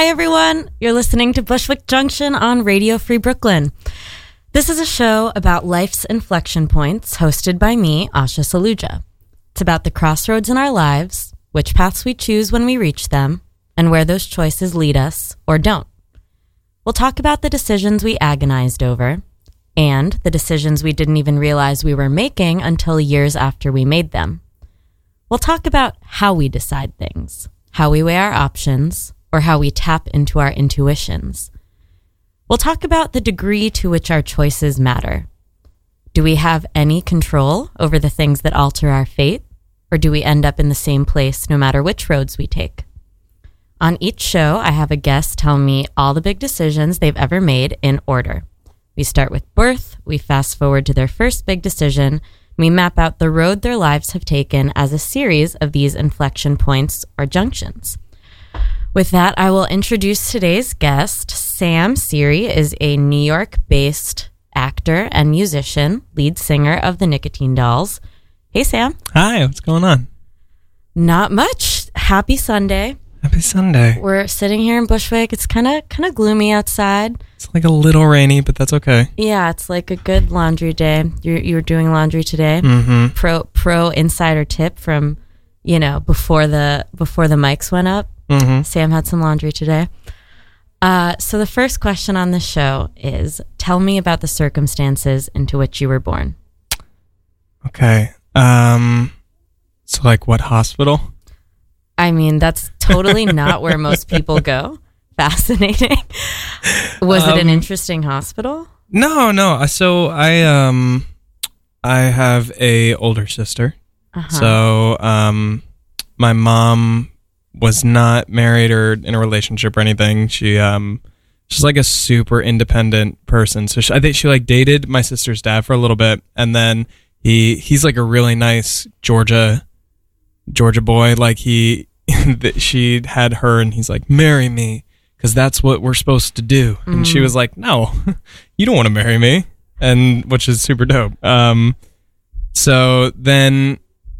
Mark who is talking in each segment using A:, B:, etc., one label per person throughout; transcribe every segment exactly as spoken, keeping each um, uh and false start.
A: everyone. You're listening to Bushwick Junction on Radio Free Brooklyn. This is a show about life's inflection points, hosted by me, Asha Saluja. It's about the crossroads in our lives, which paths we choose when we reach them, and where those choices lead us or don't. We'll talk about the decisions we agonized over, and the decisions we didn't even realize we were making until years after we made them. We'll talk about how we decide things, how we weigh our options, or how we tap into our intuitions. We'll talk about the degree to which our choices matter. Do we have any control over the things that alter our fate, or do we end up in the same place no matter which roads we take? On each show, I have a guest tell me all the big decisions they've ever made in order. We start with birth, we fast forward to their first big decision, we map out the road their lives have taken as a series of these inflection points or junctions. With that, I will introduce today's guest. Sam Siri is a New York-based actor and musician, lead singer of the Nicotine Dolls. Hey, Sam.
B: Hi, what's going on?
A: Not much. Happy Sunday.
B: Happy Sunday.
A: We're sitting here in Bushwick. It's kind of kind of gloomy outside.
B: It's like a little rainy, but that's okay.
A: Yeah, it's like a good laundry day. You're you're doing laundry today.
B: Mm-hmm.
A: Pro pro insider tip from, you know, before the before the mics went up.
B: Mm-hmm.
A: Sam had some laundry today. Uh, so the first question on the show is, tell me about the circumstances into which you were born.
B: Okay. Um. So, like, what hospital?
A: I mean, that's totally not where most people go. Fascinating. Was um, it an interesting hospital?
B: No, no. So I um, I have a older sister.
A: Uh-huh.
B: So um, my mom was not married or in a relationship or anything. She um, she's like a super independent person. So she, I think she like dated my sister's dad for a little bit, and then he he's like a really nice Georgia Georgia boy. Like he. That she had her and he's like, marry me because that's what we're supposed to do. Mm. And she was like, no, you don't want to marry me. And which is super dope. Um, so then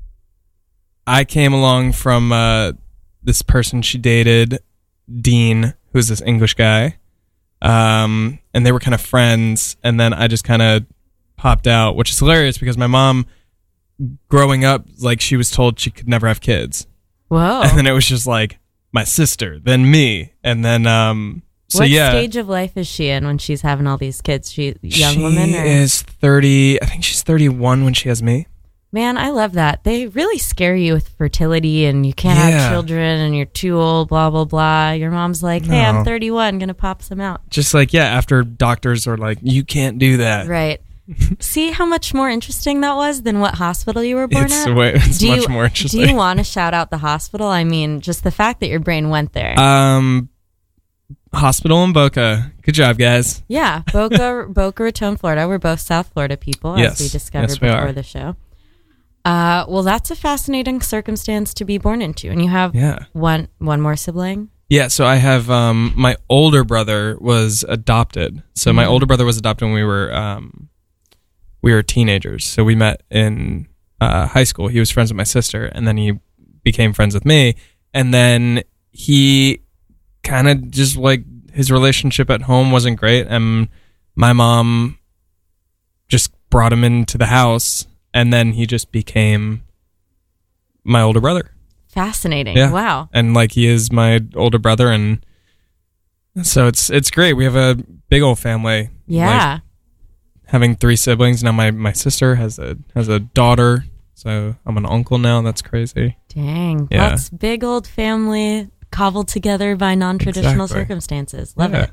B: I came along from uh, this person she dated, Dean, who's this English guy. Um, and they were kind of friends. And then I just kind of popped out, which is hilarious because my mom growing up, like she was told she could never have kids.
A: Whoa.
B: And then it was just like my sister, then me. And then, um, so
A: what
B: yeah.
A: What stage of life is she in when she's having all these kids? She young
B: she
A: woman? Or?
B: She is thirty. I think she's thirty-one when she has me.
A: Man, I love that. They really scare you with fertility and you can't
B: yeah.
A: have children and you're too old, blah, blah, blah. Your mom's like, hey, no. I'm thirty-one, gonna pop some out.
B: Just like, yeah, after doctors are like, you can't do that.
A: Right. See how much more interesting that was than what hospital you were born
B: it's
A: at?
B: Way, it's
A: do
B: much
A: you,
B: more interesting.
A: Do you want to shout out the hospital? I mean, just the fact that your brain went there.
B: Um, hospital in Boca. Good job, guys.
A: Yeah, Boca, Boca Raton, Florida. We're both South Florida people,
B: yes.
A: as we discovered
B: yes, we
A: before
B: are.
A: the show. Uh, well, that's a fascinating circumstance to be born into. And you have
B: yeah.
A: one one more sibling?
B: Yeah, so I have, um, my older brother was adopted. So mm-hmm. my older brother was adopted when we were... Um, We were teenagers, so we met in uh, high school. He was friends with my sister, and then he became friends with me. And then he kind of just like his relationship at home wasn't great, and my mom just brought him into the house, and then he just became my older brother.
A: Fascinating.
B: Yeah.
A: Wow.
B: And like he is my older brother, and so it's it's great. We have a big old family.
A: Yeah.
B: Like, having three siblings now, my, my sister has a has a daughter, so I'm an uncle now. That's crazy.
A: Dang,
B: yeah.
A: That's big old family cobbled together by non-traditional
B: exactly.
A: circumstances. Love
B: yeah.
A: it.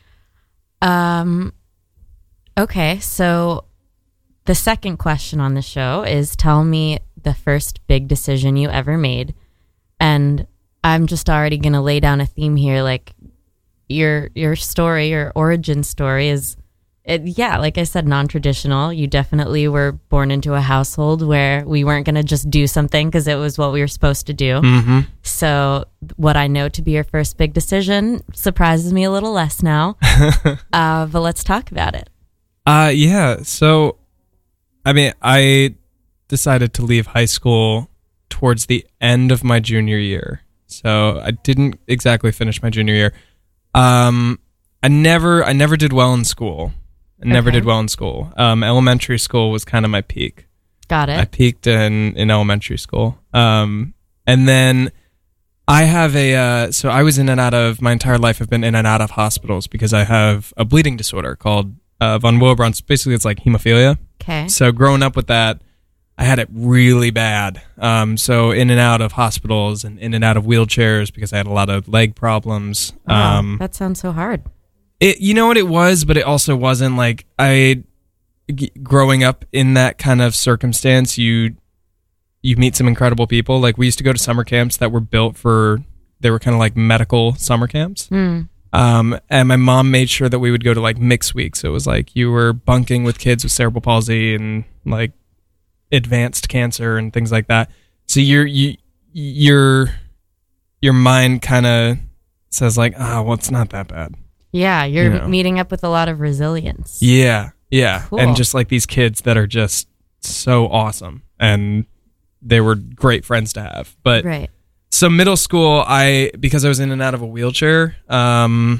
A: Um, okay, so the second question on the show is: tell me the first big decision you ever made, and I'm just already gonna lay down a theme here. Like your your story, your origin story is. It, yeah, like I said, non-traditional. You definitely were born into a household where we weren't going to just do something because it was what we were supposed to do.
B: Mm-hmm.
A: So what I know to be your first big decision surprises me a little less now. uh, but let's talk about it.
B: Uh, yeah, so, I mean, I decided to leave high school towards the end of my junior year. So I didn't exactly finish my junior year. Um, I never, I never did well in school. I never
A: Okay.
B: did well in school. Um, elementary school was kind of my peak.
A: Got
B: I
A: it.
B: peaked in, in elementary school. Um, and then I have a, uh, so I was in and out of, my entire life I've been in and out of hospitals because I have a bleeding disorder called uh, von Willebrand's. Basically, it's like hemophilia.
A: Okay.
B: So growing up with that, I had it really bad. Um, so in and out of hospitals and in and out of wheelchairs because I had a lot of leg problems.
A: Wow,
B: Um,
A: that sounds so hard.
B: it, you know what it was, but it also wasn't. Like I, g- growing up in that kind of circumstance, you you meet some incredible people. Like we used to go to summer camps that were built for, they were kind of like medical summer camps.
A: Mm.
B: Um, and my mom made sure that we would go to like mixed weeks. So it was like you were bunking with kids with cerebral palsy and like advanced cancer and things like that. So your you your your mind kind of says like, ah, oh, well, it's not that bad.
A: Yeah, you're
B: You know.
A: meeting up with a lot of resilience.
B: Yeah, yeah,
A: Cool.
B: and just like these kids that are just so awesome, and they were great friends to have. But
A: Right.
B: so middle school, I because I was in and out of a wheelchair, um,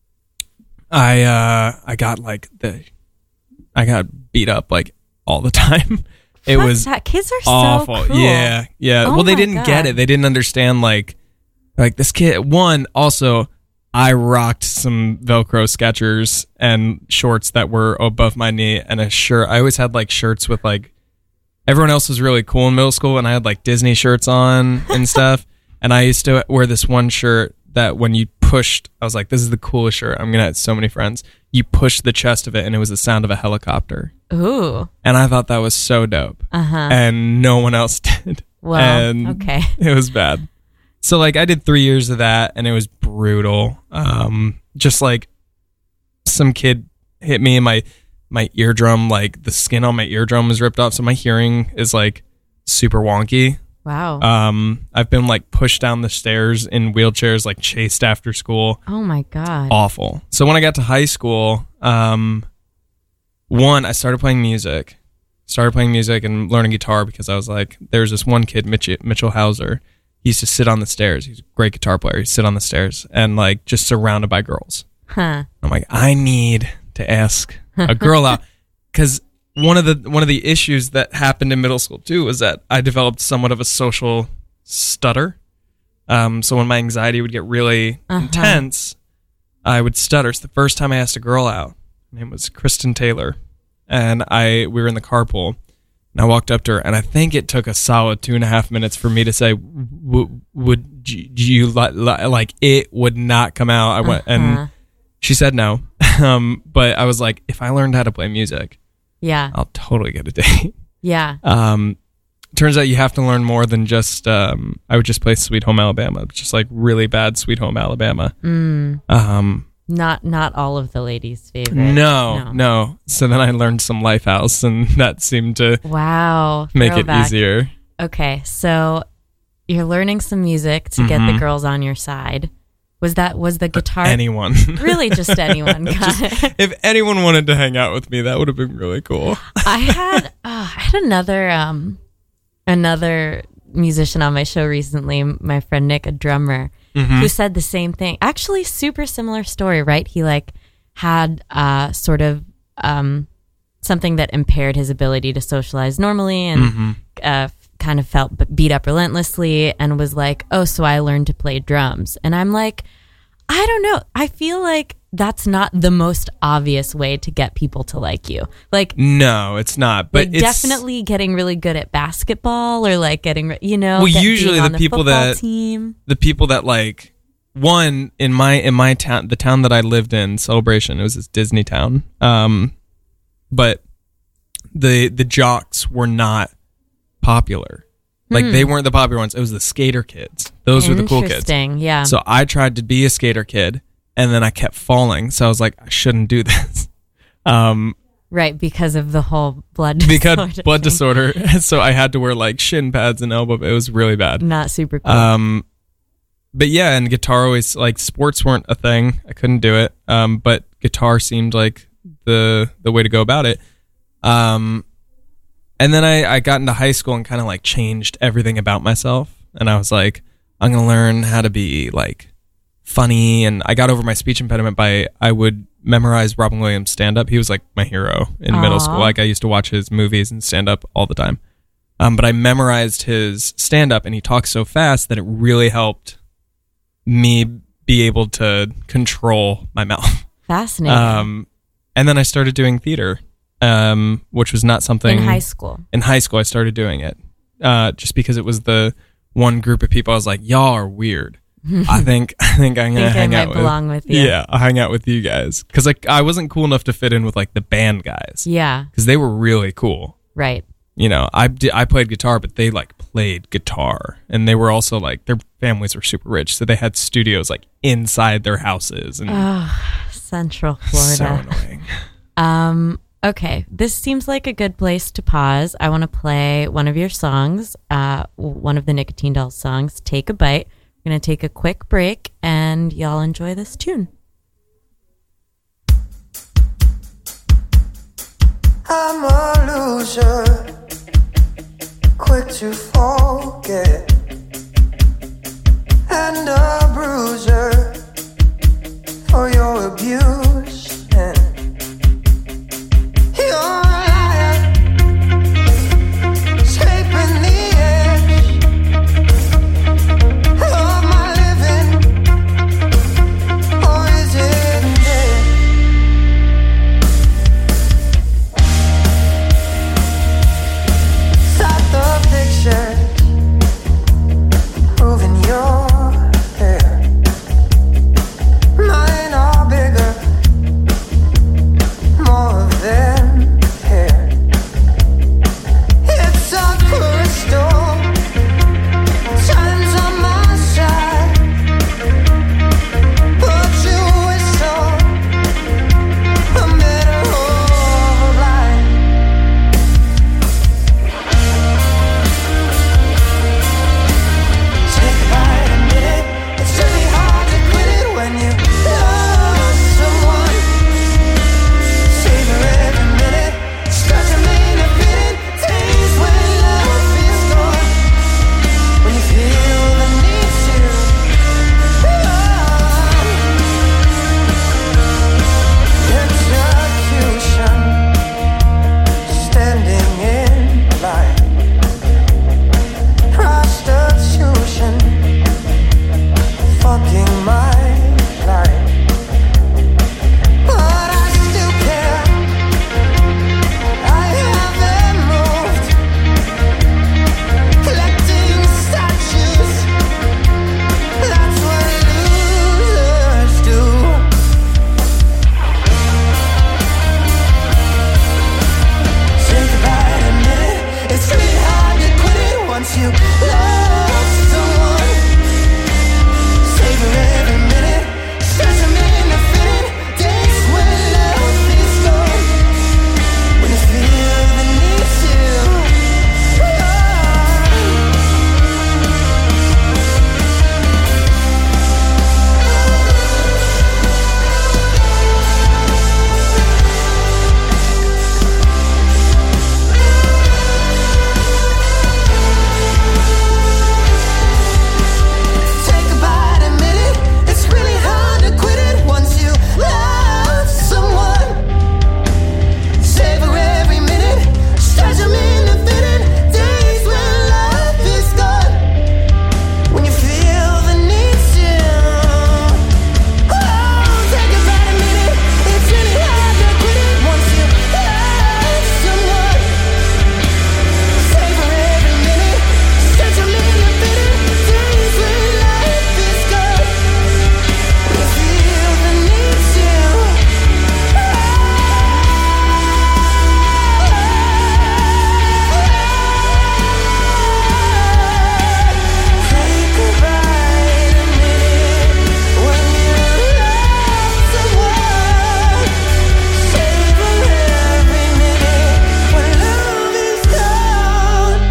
B: I uh, I got like the I got beat up like all the time. It
A: Fuck
B: was
A: that. Kids are
B: awful.
A: so cool.
B: Yeah, yeah.
A: Oh
B: well, they
A: my
B: didn't get
A: God.
B: it. They didn't understand like like this kid. One also, I rocked some Velcro Skechers and shorts that were above my knee and a shirt. I always had like shirts with like everyone else was really cool in middle school, and I had like Disney shirts on and stuff. And I used to wear this one shirt that when you pushed, I was like, this is the coolest shirt. I'm gonna have so many friends. You pushed the chest of it, and it was the sound of a helicopter.
A: Ooh.
B: And I thought that was so dope.
A: Uh-huh.
B: And no one else did.
A: Well,
B: and
A: okay.
B: It was bad. So like I did three years of that, and it was brutal. Um, just like some kid hit me in my my eardrum, like the skin on my eardrum was ripped off, so my hearing is like super wonky.
A: Wow.
B: Um, I've been like pushed down the stairs in wheelchairs, like chased after school.
A: oh my God.
B: Awful. So when I got to high school, um, one, I started playing music. Started playing music and learning guitar because I was like, there's this one kid, Mitch, Mitchell Hauser. He used to sit on the stairs. He's a great guitar player. He'd sit on the stairs and like just surrounded by girls.
A: Huh.
B: I'm like, I need to ask a girl out because one of the one of the issues that happened in middle school too was that I developed somewhat of a social stutter. Um, so when my anxiety would get really
A: Uh-huh.
B: intense, I would stutter. It's the first time I asked a girl out. Her name was Kristen Taylor, and I we were in the carpool. And I walked up to her, and I think it took a solid two and a half minutes for me to say, w- "Would you, you li- li- like it?" Would not come out. I went,
A: Uh-huh.
B: and she said no. um, but I was like, if I learned how to play music,
A: Yeah.
B: I'll totally get a date.
A: Yeah.
B: Um, turns out you have to learn more than just. Um, I would just play Sweet Home Alabama, just like really bad Sweet Home Alabama.
A: Mm.
B: Um,
A: Not not all of the ladies' favorite.
B: no, no, So then I learned some Lifehouse, and that seemed to
A: Wow.
B: make
A: Throwback.
B: it easier.
A: Okay, so you're learning some music to get the
B: Mhm.
A: girls on your side. Was that was the guitar
B: Anyone.
A: really just anyone? Got it.
B: If anyone wanted to hang out with me, that would have been really cool.
A: I had uh, I had another um another musician on my show recently, my friend Nick, a drummer,
B: Mhm.
A: who said the same thing. Actually, super similar story, right? He like had uh sort of um something that impaired his ability to socialize normally, and
B: Mhm.
A: uh, kind of felt b- beat up relentlessly, and was like, oh, so I learned to play drums. And I'm like, I don't know. I feel like that's not the most obvious way to get people to like you. Like,
B: No, it's not. But
A: like
B: it's
A: definitely getting really good at basketball, or like getting, re- you know,
B: Well,
A: get-
B: usually
A: being on
B: the people
A: football
B: that-
A: team.
B: the people that like one in my in my town, the town that I lived in, Celebration. It was this Disney town. Um, but the the jocks were not popular. Like
A: Hmm.
B: they weren't the popular ones. It was the skater kids. Those were the cool kids.
A: Interesting, yeah.
B: So I tried to be a skater kid, and then I kept falling. So I was like, I shouldn't do this. Um,
A: right, because of the whole blood
B: because
A: disorder
B: blood
A: thing.
B: disorder. So I had to wear like shin pads and elbow. It was really bad.
A: Not super cool.
B: Um, but yeah, and guitar always like sports weren't a thing. I couldn't do it. Um, but guitar seemed like the the way to go about it. Um, and then I, I got into high school and kind of like changed everything about myself. And I was like, I'm gonna learn how to be like funny, and I got over my speech impediment by I would memorize Robin Williams stand-up. He was like my hero in
A: Aww.
B: middle school. Like I used to watch his movies and stand-up all the time. Um, but I memorized his stand-up, and he talks so fast that it really helped me be able to control my mouth.
A: Fascinating.
B: Um, and then I started doing theater, um, which was not something...
A: In high school.
B: In high school, I started doing it. Uh, just because it was the one group of people I was like, y'all are weird. I think I think I'm gonna
A: think
B: hang
A: I
B: out
A: might
B: with,
A: belong with you.
B: Yeah, I'll hang out with you guys because like I wasn't cool enough to fit in with like the band guys.
A: Yeah,
B: because they were really cool.
A: Right.
B: You know, I did, I played guitar, but they like played guitar, and they were also like their families were super rich, so they had studios like inside their houses. And
A: oh, Central Florida.
B: So annoying.
A: Um. Okay, this seems like a good place to pause. I want to play one of your songs, uh, one of the Nicotine Dolls songs, Take a Bite. We're going to take a quick break, and y'all enjoy this tune.
C: I'm a loser, quick to forget, and a bruiser for your abuse. And you're a liar, scraping the edge of my living, or is it dead? Stop the pictures, proving your hair. Mine are bigger, more of them hair. It's a crystal, time's on my side, but you whistle a middle of life. Take a bite, admit it. It's really hard to quit it when you love someone. Savor every minute, stretch them in a minute. Days when love is gone, when you feel the need to run. Execution, standing in line. Prostitution, fucking my life. But I still care, I haven't moved. Collecting statues, that's what losers do. Take a bite, admit it. It's really hard to quit it once you love someone. Savor every minute, stretch them in a minute. Days when love is gone, when you feel the need to run. Take a bite, admit it. It's really hard to quit it once you love someone. Savor every minute, stretch them in a minute. Days when love is gone, when you feel the need to. Oh, take a bite, admit it. It's really hard to quit it once you love someone. Savor every minute, stretch them in a minute. Days when life is gone, when you feel the need to. Take a bite, admit it. When you love someone, savor every minute. When love is gone.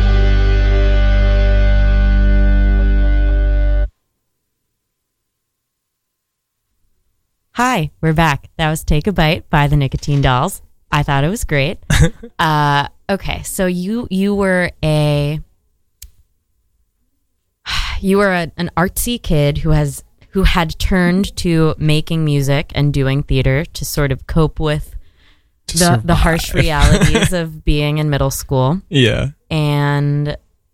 A: Hi, we're back. That was Take a Bite by the Nicotine Dolls. I thought it was great. uh, okay, so you you were a you were a, an artsy kid who has who had turned to making music and doing theater to sort of cope with
B: To
A: the, the harsh
B: survive.
A: realities of being in middle school.
B: Yeah.
A: And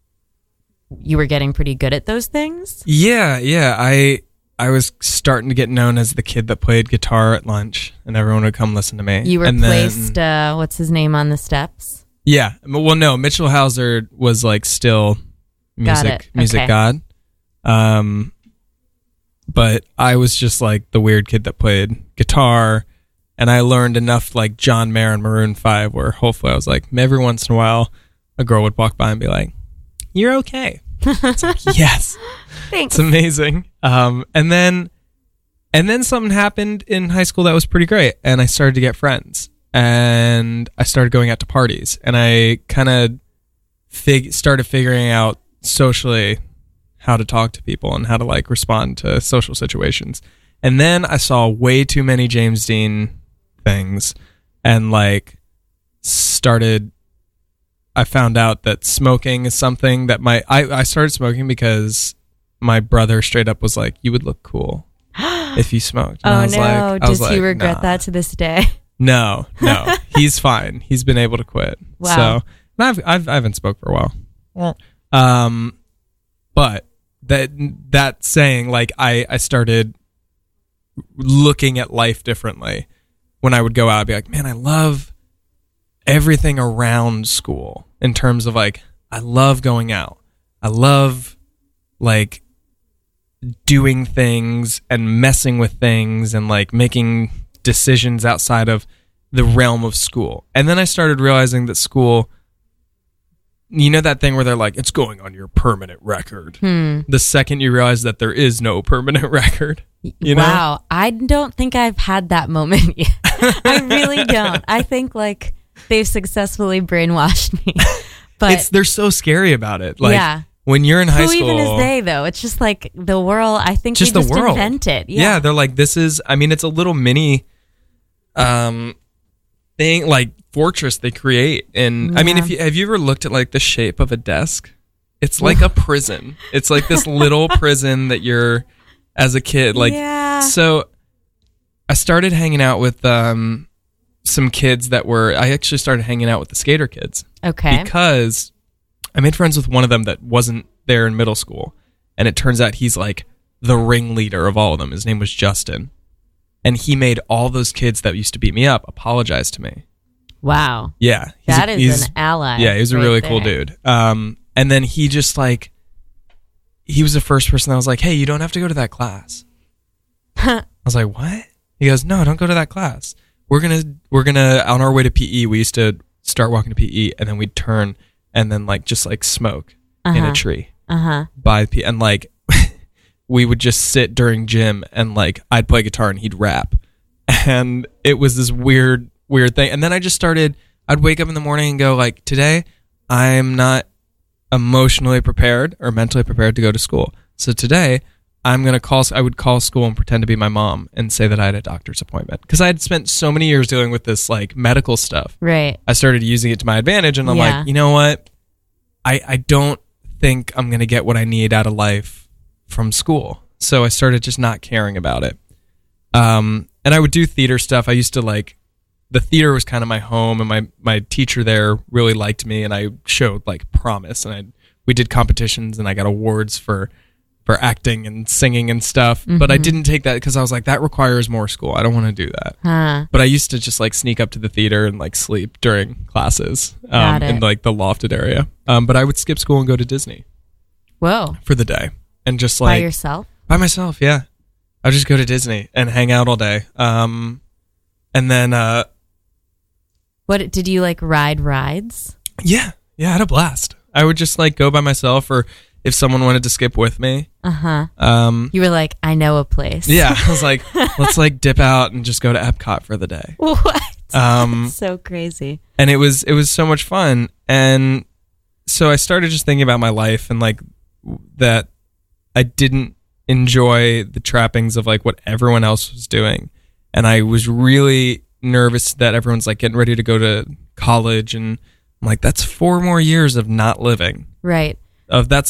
A: you were getting pretty good at those things?
B: Yeah, yeah. I I was starting to get known as the kid that played guitar at lunch, and everyone would come listen to me.
A: You
B: and then-
A: replaced, uh, what's his name on the steps?
B: Yeah. Well, no, Mitchell Hauser was like still music
A: it.
B: music
A: Okay.
B: god. Um, but I was just like the weird kid that played guitar, and I learned enough like John Mayer and Maroon five, where hopefully I was like, every once in a while, a girl would walk by and be like, "You're okay." It's like, yes.
A: Thanks.
B: It's amazing. Um, and then, and then something happened in high school that was pretty great, and I started to get friends, and I started going out to parties, and I kind of fig- started figuring out socially how to talk to people and how to like respond to social situations. And then I saw way too many James Dean things, and like started. I found out that smoking is something that my I, I started smoking because my brother straight up was like, "You would look cool if you smoked." And
A: Oh
B: I was
A: no!
B: like, I
A: Does
B: was
A: he
B: like,
A: regret
B: nah.
A: that to this day?
B: No, no, he's fine. He's been able to quit.
A: Wow.
B: So and I've, I've I haven't smoked for a while. Um, but that that saying, like I I started looking at life differently when I would go out. I'd be like, man, I love everything around school in terms of like, I love going out. I love like doing things and messing with things and like making decisions outside of the realm of school. And then I started realizing that school, you know that thing where they're like, it's going on your permanent record.
A: Hmm.
B: The second you realize that there is no permanent record, you know?
A: Wow. I don't think I've had that moment yet. I really don't. I think like they've successfully brainwashed me. But
B: It's they're so scary about it. Like
A: yeah.
B: when you're in high
A: Who
B: school,
A: even is they though? It's just like the world. I think
B: just
A: they
B: the
A: just
B: world.
A: invent it.
B: Yeah.
A: Yeah.
B: they're like, this is. I mean, it's a little mini, um, thing like fortress they create. And I mean,
A: Yeah.
B: if you have you ever looked at like the shape of a desk, it's like a prison. It's like this little prison that you're as a kid. Like
A: yeah.
B: so, I started hanging out with um some kids that were. I actually started hanging out with the skater kids.
A: Okay.
B: Because I made friends with one of them that wasn't there in middle school, and it turns out he's like the ringleader of all of them. His name was Justin, and he made all those kids that used to beat me up apologize to me.
A: Wow.
B: Yeah, he's
A: That
B: a-
A: is
B: he's-
A: an ally.
B: Yeah, he was a
A: right
B: really cool
A: there.
B: dude. Um, and then he just like he was the first person that was like, "Hey, you don't have to go to that class." I was like, "What?" He goes, "No, don't go to that class. We're gonna we're gonna on our way to P E. We used to start walking to P E, and then we'd turn and then like just like smoke in
A: Uh-huh.
B: a tree
A: Uh-huh.
B: by P and like we would just sit during gym and like I'd play guitar and he'd rap, and it was this weird weird thing. And then I just started. I'd wake up in the morning and go like, today I'm not emotionally prepared or mentally prepared to go to school. So today I'm going to call, I would call school and pretend to be my mom and say that I had a doctor's appointment. Because I had spent so many years dealing with this like medical stuff.
A: Right.
B: I started using it to my advantage, and I'm
A: Yeah.
B: like, you know what? I, I don't think I'm going to get what I need out of life from school. So I started just not caring about it. Um, and I would do theater stuff. I used to like, the theater was kind of my home, and my, my teacher there really liked me, and I showed like promise, and I we did competitions, and I got awards for for acting and singing and stuff. But I
A: Mhm.
B: didn't take that because I was like, that requires more school. I don't want to do that.
A: Huh.
B: But I used to just like sneak up to the theater and like sleep during classes um,
A: Got it.
B: in like the lofted area. Um, but I would skip school and go to Disney
A: Whoa.
B: for the day and just
A: By
B: like
A: yourself?
B: by myself. Yeah, I'd just go to Disney and hang out all day. Um, and then uh,
A: What did you like ride rides?
B: yeah, yeah, I had a blast. I would just like go by myself, or if someone wanted to skip with me.
A: Uh-huh.
B: Um,
A: You were like, I know a place.
B: yeah, I was like, let's like dip out and just go to Epcot for the day.
A: What?
B: Um,
A: So crazy.
B: and it was it was so much fun. And so I started just thinking about my life and like that I didn't enjoy the trappings of like what everyone else was doing, and I was really nervous that everyone's like getting ready to go to college, and I'm like, that's four more years of not living.
A: Right.
B: Of that's like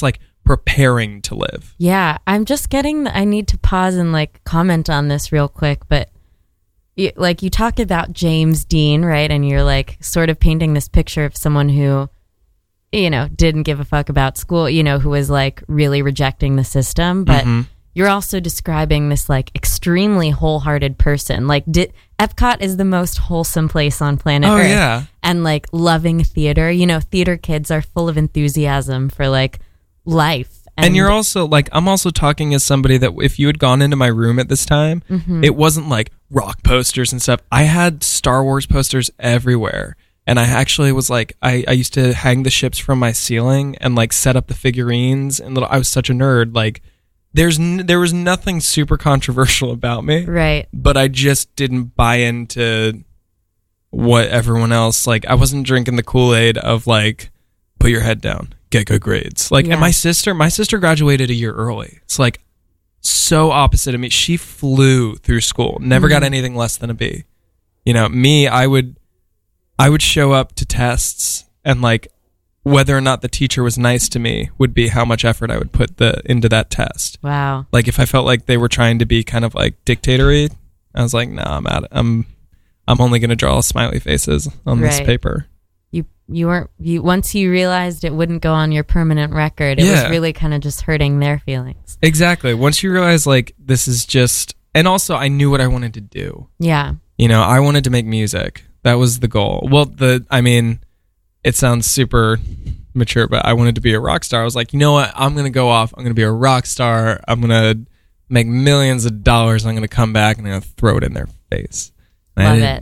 B: preparing to live.
A: Yeah, I'm just getting, the, I need to pause and like comment on this real quick, but you, like you talk about James Dean, right? And you're like sort of painting this picture of someone who, you know, didn't give a fuck about school, you know, who was like really rejecting the system. But mm-hmm. you're also describing this like extremely wholehearted person. Like di- Epcot is the most wholesome place on planet
B: oh,
A: Earth.
B: Yeah.
A: And like loving theater, you know, theater kids are full of enthusiasm for like life.
B: And, and you're also like, I'm also talking as somebody that if you had gone into my room at this time, mm-hmm. it wasn't like rock posters and stuff. I had Star Wars posters everywhere. And I actually was like, I, I used to hang the ships from my ceiling and like set up the figurines. And little, I was such a nerd. Like there's n- there was nothing super controversial about me.
A: Right.
B: But I just didn't buy into what everyone else, like I wasn't drinking the Kool-Aid of like, put your head down, get good grades. Like, yeah. And my sister, my sister graduated a year early. It's like so opposite of me. She flew through school, never mm-hmm. got anything less than a B. You know, me, I would, I would show up to tests and like whether or not the teacher was nice to me would be how much effort I would put the into that test.
A: Wow.
B: Like if I felt like they were trying to be kind of like dictatory, I was like, no, nah, I'm out. I'm, I'm only going to draw smiley faces on right. this paper.
A: You you weren't you once you realized it wouldn't go on your permanent record. It
B: yeah.
A: was really kind of just hurting their feelings.
B: Exactly. Once you realize like this is just, and also I knew what I wanted to do.
A: Yeah.
B: You know, I wanted to make music. That was the goal. Well, the I mean, it sounds super mature, but I wanted to be a rock star. I was like, you know what? I'm going to go off. I'm going to be a rock star. I'm going to make millions of dollars. I'm going to come back and I'm going to throw it in their face.
A: Love it.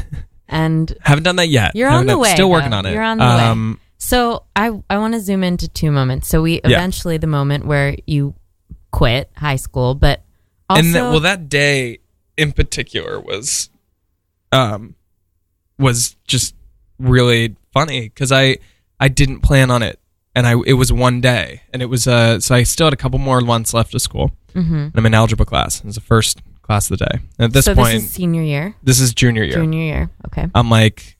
A: And
B: haven't done that yet.
A: You're
B: haven't
A: on the
B: done,
A: way.
B: Still working
A: though.
B: on it.
A: You're on the
B: um,
A: way. So I I want to zoom into two moments. So we eventually yeah. the moment where you quit high school, but also
B: and that, well, that day in particular was, um, was just really funny because I I didn't plan on it, and I it was one day, and it was uh so I still had a couple more months left of school. Mm-hmm. And I'm in algebra class. It was the first class of the day. And at this
A: so
B: point,
A: this is senior year.
B: This is junior year.
A: Junior year. Okay.
B: I'm like,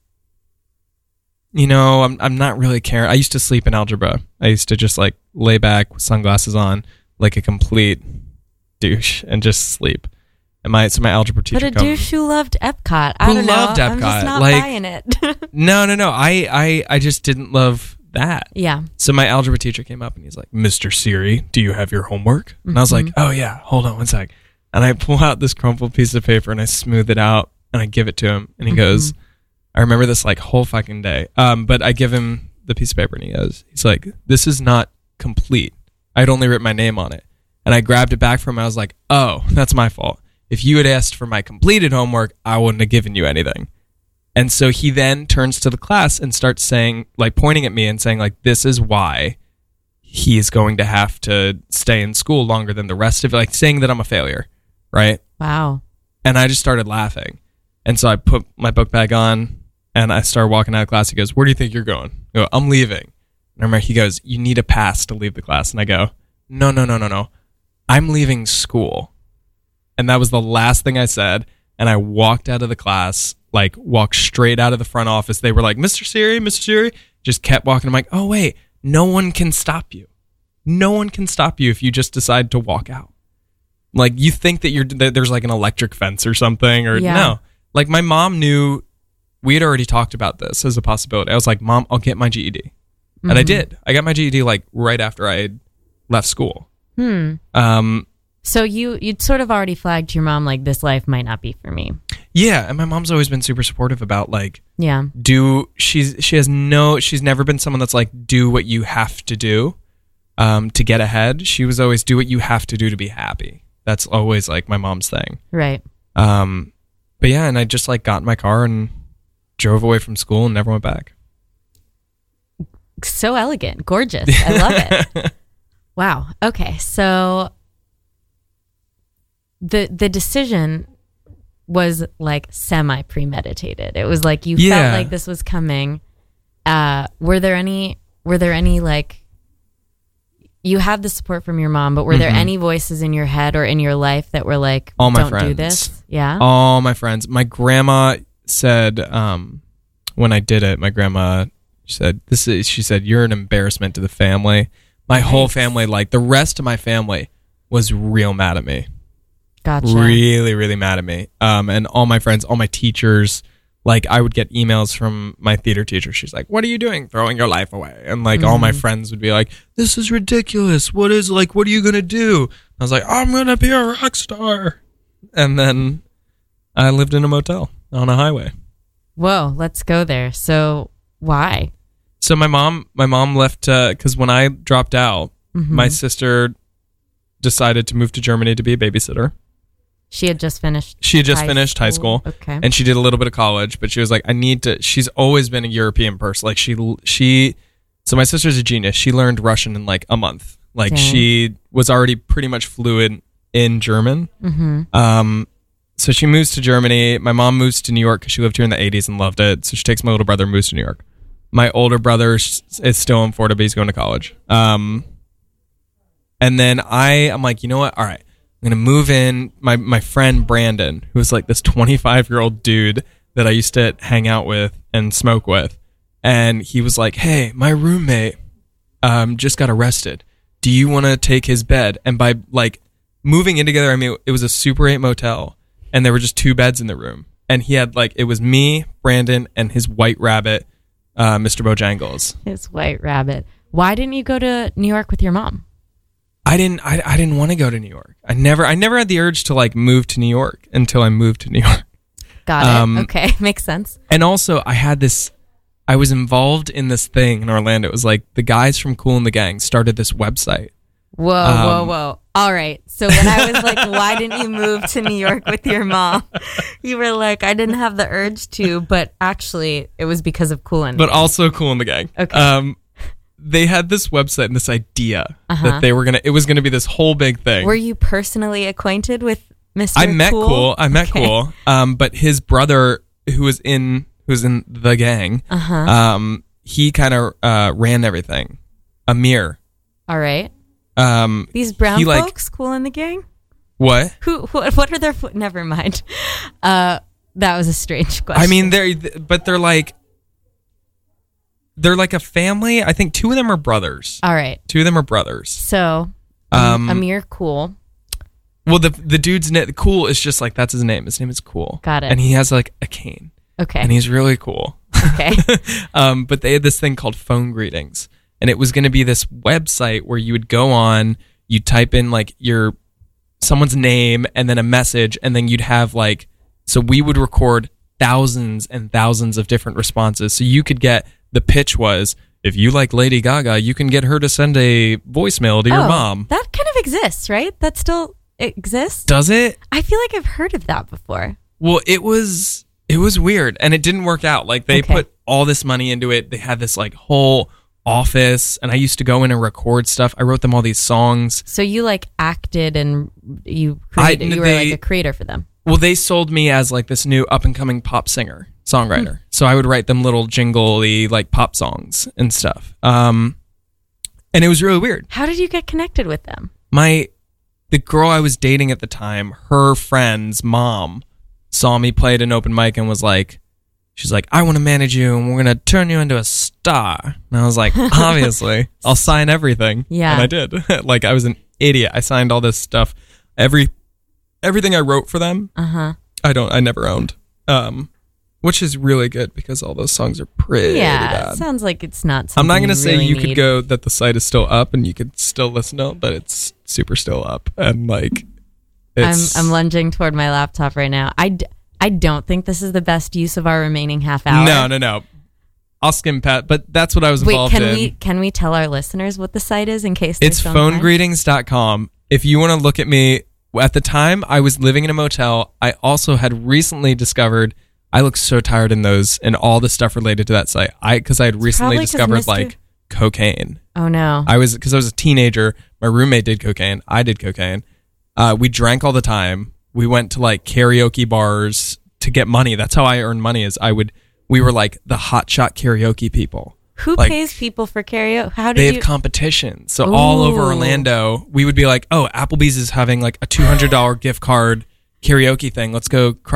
B: you know, I'm I'm not really caring. I used to sleep in algebra. I used to just like lay back with sunglasses on, like a complete douche, and just sleep. And my so my algebra teacher.
A: But a
B: come,
A: douche who loved Epcot. I
B: who
A: don't
B: loved
A: know.
B: Epcot.
A: I'm just not
B: like,
A: buying it.
B: no, no, no. I, I I just didn't love that.
A: Yeah.
B: So my algebra teacher came up and he's like, Mister Siri, do you have your homework? Mm-hmm. And I was like, oh yeah, hold on one sec. And I pull out this crumpled piece of paper and I smooth it out and I give it to him. And he mm-hmm. goes, I remember this like whole fucking day. Um, but I give him the piece of paper and he goes, he's like, this is not complete. I'd only written my name on it. And I grabbed it back from him. I was like, oh, that's my fault. If you had asked for my completed homework, I wouldn't have given you anything. And so he then turns to the class and starts saying, like pointing at me and saying like, this is why he is going to have to stay in school longer than the rest of it. Like saying that I'm a failure. Right? Wow. And I just started laughing. And so I put my book bag on and I started walking out of class. He goes, where do you think you're going? I go, I'm leaving. And I remember he goes, you need a pass to leave the class. And I go, no, no, no, no, no. I'm leaving school. And that was the last thing I said. And I walked out of the class, like walked straight out of the front office. They were like, Mister Siri, Mister Siri, just kept walking. I'm like, oh, wait, no one can stop you. No one can stop you if you just decide to walk out. Like you think that you're that there's like an electric fence or something or yeah. no. Like my mom knew we had already talked about this as a possibility. I was like, Mom, I'll get my G E D. Mm-hmm. And I did. I got my G E D like right after I had left school. Hmm. Um
A: so you you'd sort of already flagged to your mom like this life might not be for me.
B: Yeah, and my mom's always been super supportive about like
A: yeah.
B: do she's she has no she's never been someone that's like do what you have to do um to get ahead. She was always do what you have to do to be happy. That's always like my mom's thing.
A: Right.
B: Um, but yeah, and I just like got in my car and drove away from school and never went back.
A: So elegant. Gorgeous. I love it. Wow. Okay. So the the decision was like semi premeditated. It was like you
B: yeah.
A: felt like this was coming. Uh, were there any were there any like you had the support from your mom, but were there mm-hmm. any voices in your head or in your life that were like,
B: all my
A: don't
B: friends.
A: do this? Yeah.
B: All my friends. My grandma said, um, when I did it, my grandma said, this is, she said, you're an embarrassment to the family. My
A: Nice.
B: whole family, like the rest of my family, was real mad at me.
A: Gotcha.
B: Really, really mad at me. Um, and all my friends, all my teachers, like I would get emails from my theater teacher. She's like, "What are you doing? Throwing your life away?" And like all my friends would be like, "This is ridiculous. What is like? What are you gonna do?" I was like, "I'm gonna be a rock star." And then I lived in a motel on a highway.
A: Whoa, let's go there. So why?
B: So my mom, my mom left because when I dropped out,
A: Mm-hmm.
B: my sister decided to move to Germany to be a babysitter.
A: She had just finished.
B: She had just
A: high
B: finished high school,
A: Okay.
B: and she did a little bit of college. But she was like, "I need to." She's always been a European person. Like she, she. So my sister's a genius. She learned Russian in like a month. Like
A: Dang.
B: she was already pretty much fluent in German.
A: Mm-hmm.
B: Um, so she moves to Germany. My mom moves to New York because she lived here in the eighties and loved it. So she takes my little brother and moves to New York. My older brother is still in Florida, but he's going to college. Um, and then I, I'm like, you know what? All right, I'm gonna move in. My my friend Brandon, who was like this twenty-five year old dude that I used to hang out with and smoke with, and he was like, "Hey, my roommate, um, just got arrested. Do you want to take his bed?" And by like moving in together, I mean it was a Super eight motel, and there were just two beds in the room, and he had like it was me, Brandon, and his white rabbit, uh, Mister Bojangles.
A: His white rabbit. Why didn't you go to New York with your mom?
B: I didn't. I, I didn't want to go to New York. I never. I never had the urge to like move to New York until I moved to New York.
A: Got it.
B: Um,
A: Okay, makes sense.
B: And also, I had this. I was involved in this thing in Orlando. It was like the guys from Kool and the Gang started this website.
A: Whoa, whoa,
B: um,
A: whoa. All right. So when I was like, why didn't you move to New York with your mom? You were like, I didn't have the urge to, but actually it was because of Kool and
B: But also Kool and the Gang.
A: Okay.
B: Um, they had this website and this idea
A: Uh-huh.
B: that they were gonna. It was gonna be this whole big thing.
A: Were you personally acquainted with Mister
B: I met
A: Cool?
B: Cool. I met
A: Okay.
B: Cool. Um, but his brother, who was in who was in the gang,
A: Uh-huh.
B: um, he kind of uh, ran everything. Amir.
A: All right.
B: Um,
A: These brown
B: he, like-
A: folks, Cool in the Gang?
B: what?
A: Who, who what are their fo- never mind. Uh that was a strange question.
B: I mean, they're but they're like they're like a family. I think two of them are brothers.
A: All right.
B: Two of them are brothers.
A: So,
B: Um,
A: um, Amir Cool.
B: Well, the the dude's name, Cool is just like that's his name. His name is Cool.
A: Got it.
B: And he has like a cane,
A: Okay.
B: and he's really cool.
A: Okay.
B: um, but they had this thing called Phone Greetings, and it was going to be this website where you would go on, you type in like your someone's name and then a message, and then you'd have like so we would record thousands and thousands of different responses. So you could get the pitch was if you like Lady Gaga, you can get her to send a voicemail to your
A: Oh,
B: mom.
A: That kind of exists, right? That still exists?
B: Does it?
A: I feel like I've heard of that before.
B: Well, it was it was weird, and it didn't work out. Like they
A: Okay.
B: put all this money into it. They had this like whole office, and I used to go in and record stuff. I wrote them all these songs.
A: So you like acted and you
B: I-
A: created, you were
B: they-
A: like a creator for them.
B: Well, they sold me as like this new up and coming pop singer songwriter. So I would write them little jingly like pop songs and stuff. Um, and it was really weird.
A: How did you get connected with them?
B: My the girl I was dating at the time, her friend's mom saw me play at an open mic and was like, she's like, I want to manage you and we're going to turn you into a star. And I was like, obviously, I'll sign everything.
A: Yeah.
B: And I did. Like, I was an idiot. I signed all this stuff. Every everything I wrote for them,
A: Uh-huh.
B: I don't, I never owned. Um, which is really good because all those songs are pretty
A: Yeah,
B: bad.
A: it sounds like it's not
B: I'm
A: something
B: not going to
A: you
B: say
A: really
B: you
A: need.
B: could go that the site is still up and you could still listen to it, but it's super still up. And like,
A: I'm,
B: it's,
A: I'm lunging toward my laptop right now. I, d- I don't think this is the best use of our remaining half hour.
B: no, no, no. I'll skim pat, but that's what I was
A: Wait,
B: involved
A: can
B: in.
A: we can we tell our listeners what the site is in case they
B: It's
A: don't
B: phone
A: mind?
B: greetings dot com. If you want to look at me, at the time I was living in a motel. I also had recently discovered I look so tired in those and all the stuff related to that site. I because I had recently
A: probably 'cause
B: discovered
A: Mister
B: like cocaine.
A: Oh no.
B: I was because I was a teenager. My roommate did cocaine. I did cocaine. Uh, we drank all the time. We went to like karaoke bars to get money. That's how I earned money. Is I would we were like the hotshot karaoke people.
A: Who
B: like-
A: pays people for karaoke? How
B: They
A: did
B: have
A: you?
B: competitions. So all over
A: Ooh.
B: Orlando, we would be like, oh, Applebee's is having like a two hundred dollars gift card karaoke thing. Let's go crush it.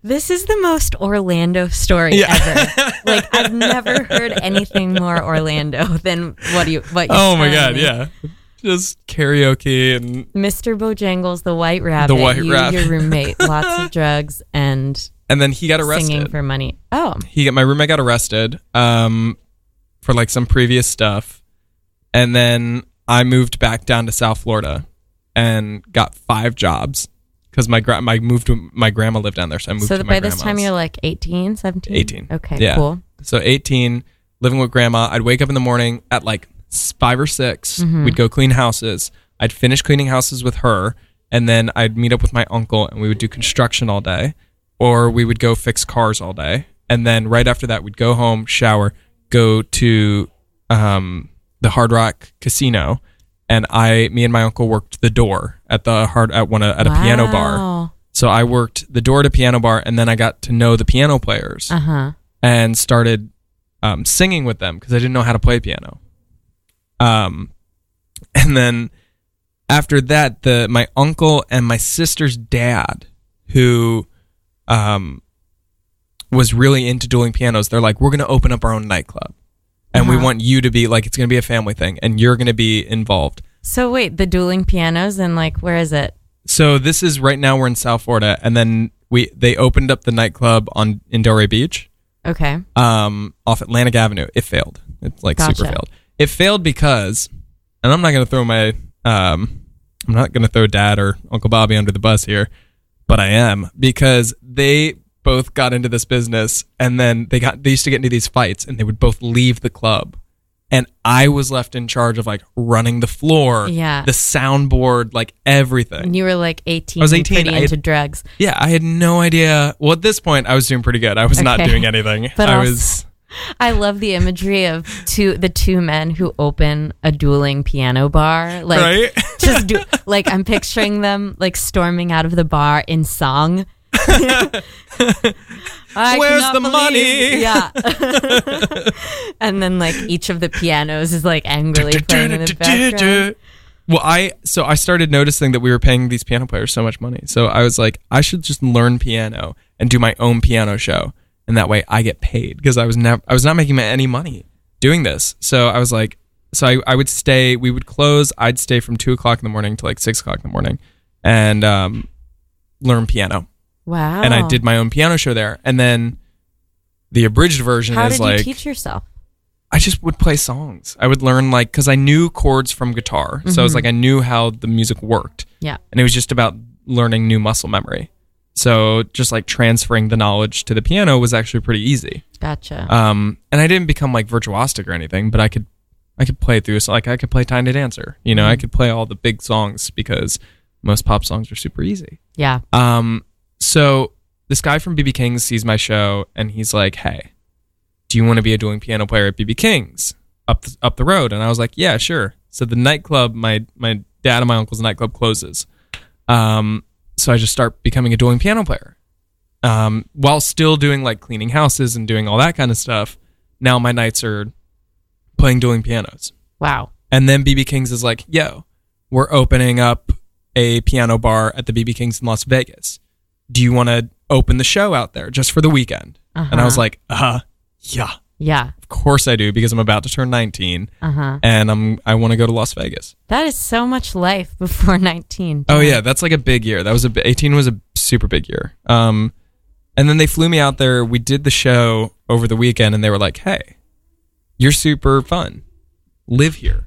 A: This is the most Orlando story
B: Yeah.
A: ever. Like, I've never heard anything more Orlando than what you what you.
B: Oh my god, yeah. Just karaoke and
A: Mister Bojangles, the White Rabbit.
B: The White
A: you,
B: Rabbit.
A: Your roommate, lots of drugs and
B: and then he got arrested.
A: singing for money. Oh,
B: he got my roommate got arrested um for like some previous stuff, and then I moved back down to South Florida and got five jobs because my gra- my moved to, my grandma lived down there, so I moved
A: so
B: to my
A: by this time
B: grandma's.
A: you're like eighteen, seventeen?
B: eighteen.
A: Okay,
B: Yeah.
A: cool.
B: So eighteen, living with grandma. I'd wake up in the morning at like s- five or six.
A: Mm-hmm.
B: We'd go clean houses. I'd finish cleaning houses with her, and then I'd meet up with my uncle, and we would do construction all day, or we would go fix cars all day. And then right after that, we'd go home, shower, go to um, the Hard Rock Casino, and I, me and my uncle worked the door at the hard at one at a
A: Wow.
B: piano bar. So I worked the door at a piano bar, and then I got to know the piano players
A: Uh huh.
B: and started um, singing with them because I didn't know how to play piano. Um, and then after that, the my uncle and my sister's dad, who um, was really into dueling pianos, they're like, we're going to open up our own nightclub. And we
A: Uh-huh.
B: want you to be like, it's going to be a family thing, and you're going to be involved.
A: So wait, the dueling pianos and like, where is it?
B: So this is right now we're in South Florida, and then we they opened up the nightclub on in Delray Beach.
A: Okay.
B: um, off Atlantic Avenue. It failed. It like
A: Gotcha.
B: super failed. It failed because, and I'm not going to throw my, um, I'm not going to throw Dad or Uncle Bobby under the bus here, but I am, because they both got into this business, and then they got they used to get into these fights, and they would both leave the club, and I was left in charge of like running the floor,
A: Yeah.
B: the soundboard, like everything.
A: And you were like eighteen.
B: I was
A: and
B: eighteen.
A: Pretty
B: I had-
A: into drugs.
B: Yeah, I had no idea. Well, at this point, I was doing pretty good. I was not
A: Okay.
B: doing anything.
A: But
B: I
A: also-
B: was.
A: I love the imagery of two the two men who open a dueling piano bar. Like
B: Right?
A: just do like I'm picturing them like storming out of the bar in song. I
B: Where's
A: cannot
B: the
A: believe-
B: money?
A: Yeah. And then like each of the pianos is like angrily playing in the background.
B: Well, I so I started noticing that we were paying these piano players so much money. So I was like, I should just learn piano and do my own piano show, and that way I get paid, because I was never I was not making any money doing this. So I was like, so I, I would stay. We would close. I'd stay from two o'clock in the morning to like six o'clock in the morning, and um, learn piano.
A: Wow.
B: And I did my own piano show there. And then the abridged version
A: How
B: is
A: did
B: like,
A: you teach yourself?
B: I just would play songs. I would learn like, because I knew chords from guitar. So I was like, I knew how the music worked.
A: Yeah.
B: And it was just about learning new muscle memory. So just like transferring the knowledge to the piano was actually pretty easy.
A: Gotcha.
B: Um, and I didn't become like virtuosic or anything, but I could, I could play through. So like I could play Tiny Dancer. You know, I could play all the big songs because most pop songs are super easy.
A: yeah.
B: Um, so this guy from B B King's sees my show, and he's like, "Hey, do you want to be a dueling piano player at B B King's up the, up the road?" And I was like, "Yeah, sure." So the nightclub, my my dad and my uncle's nightclub closes. Um, so I just start becoming a dueling piano player, um, while still doing like cleaning houses and doing all that kind of stuff. Now my nights are playing dueling pianos.
A: Wow.
B: And then B B King's is like, "Yo, we're opening up a piano bar at the B B King's in Las Vegas. Do you want to open the show out there just for the weekend?"
A: Uh-huh.
B: And I was like, uh, yeah,
A: Yeah.
B: of course I do, because I'm about to turn nineteen,
A: Uh-huh.
B: and I'm I want to go to Las Vegas.
A: That is so much life before nineteen.
B: Oh yeah, that's like a big year. That was a bi- eighteen was a super big year. Um, and then they flew me out there. We did the show over the weekend, and they were like, "Hey, you're super fun. Live here."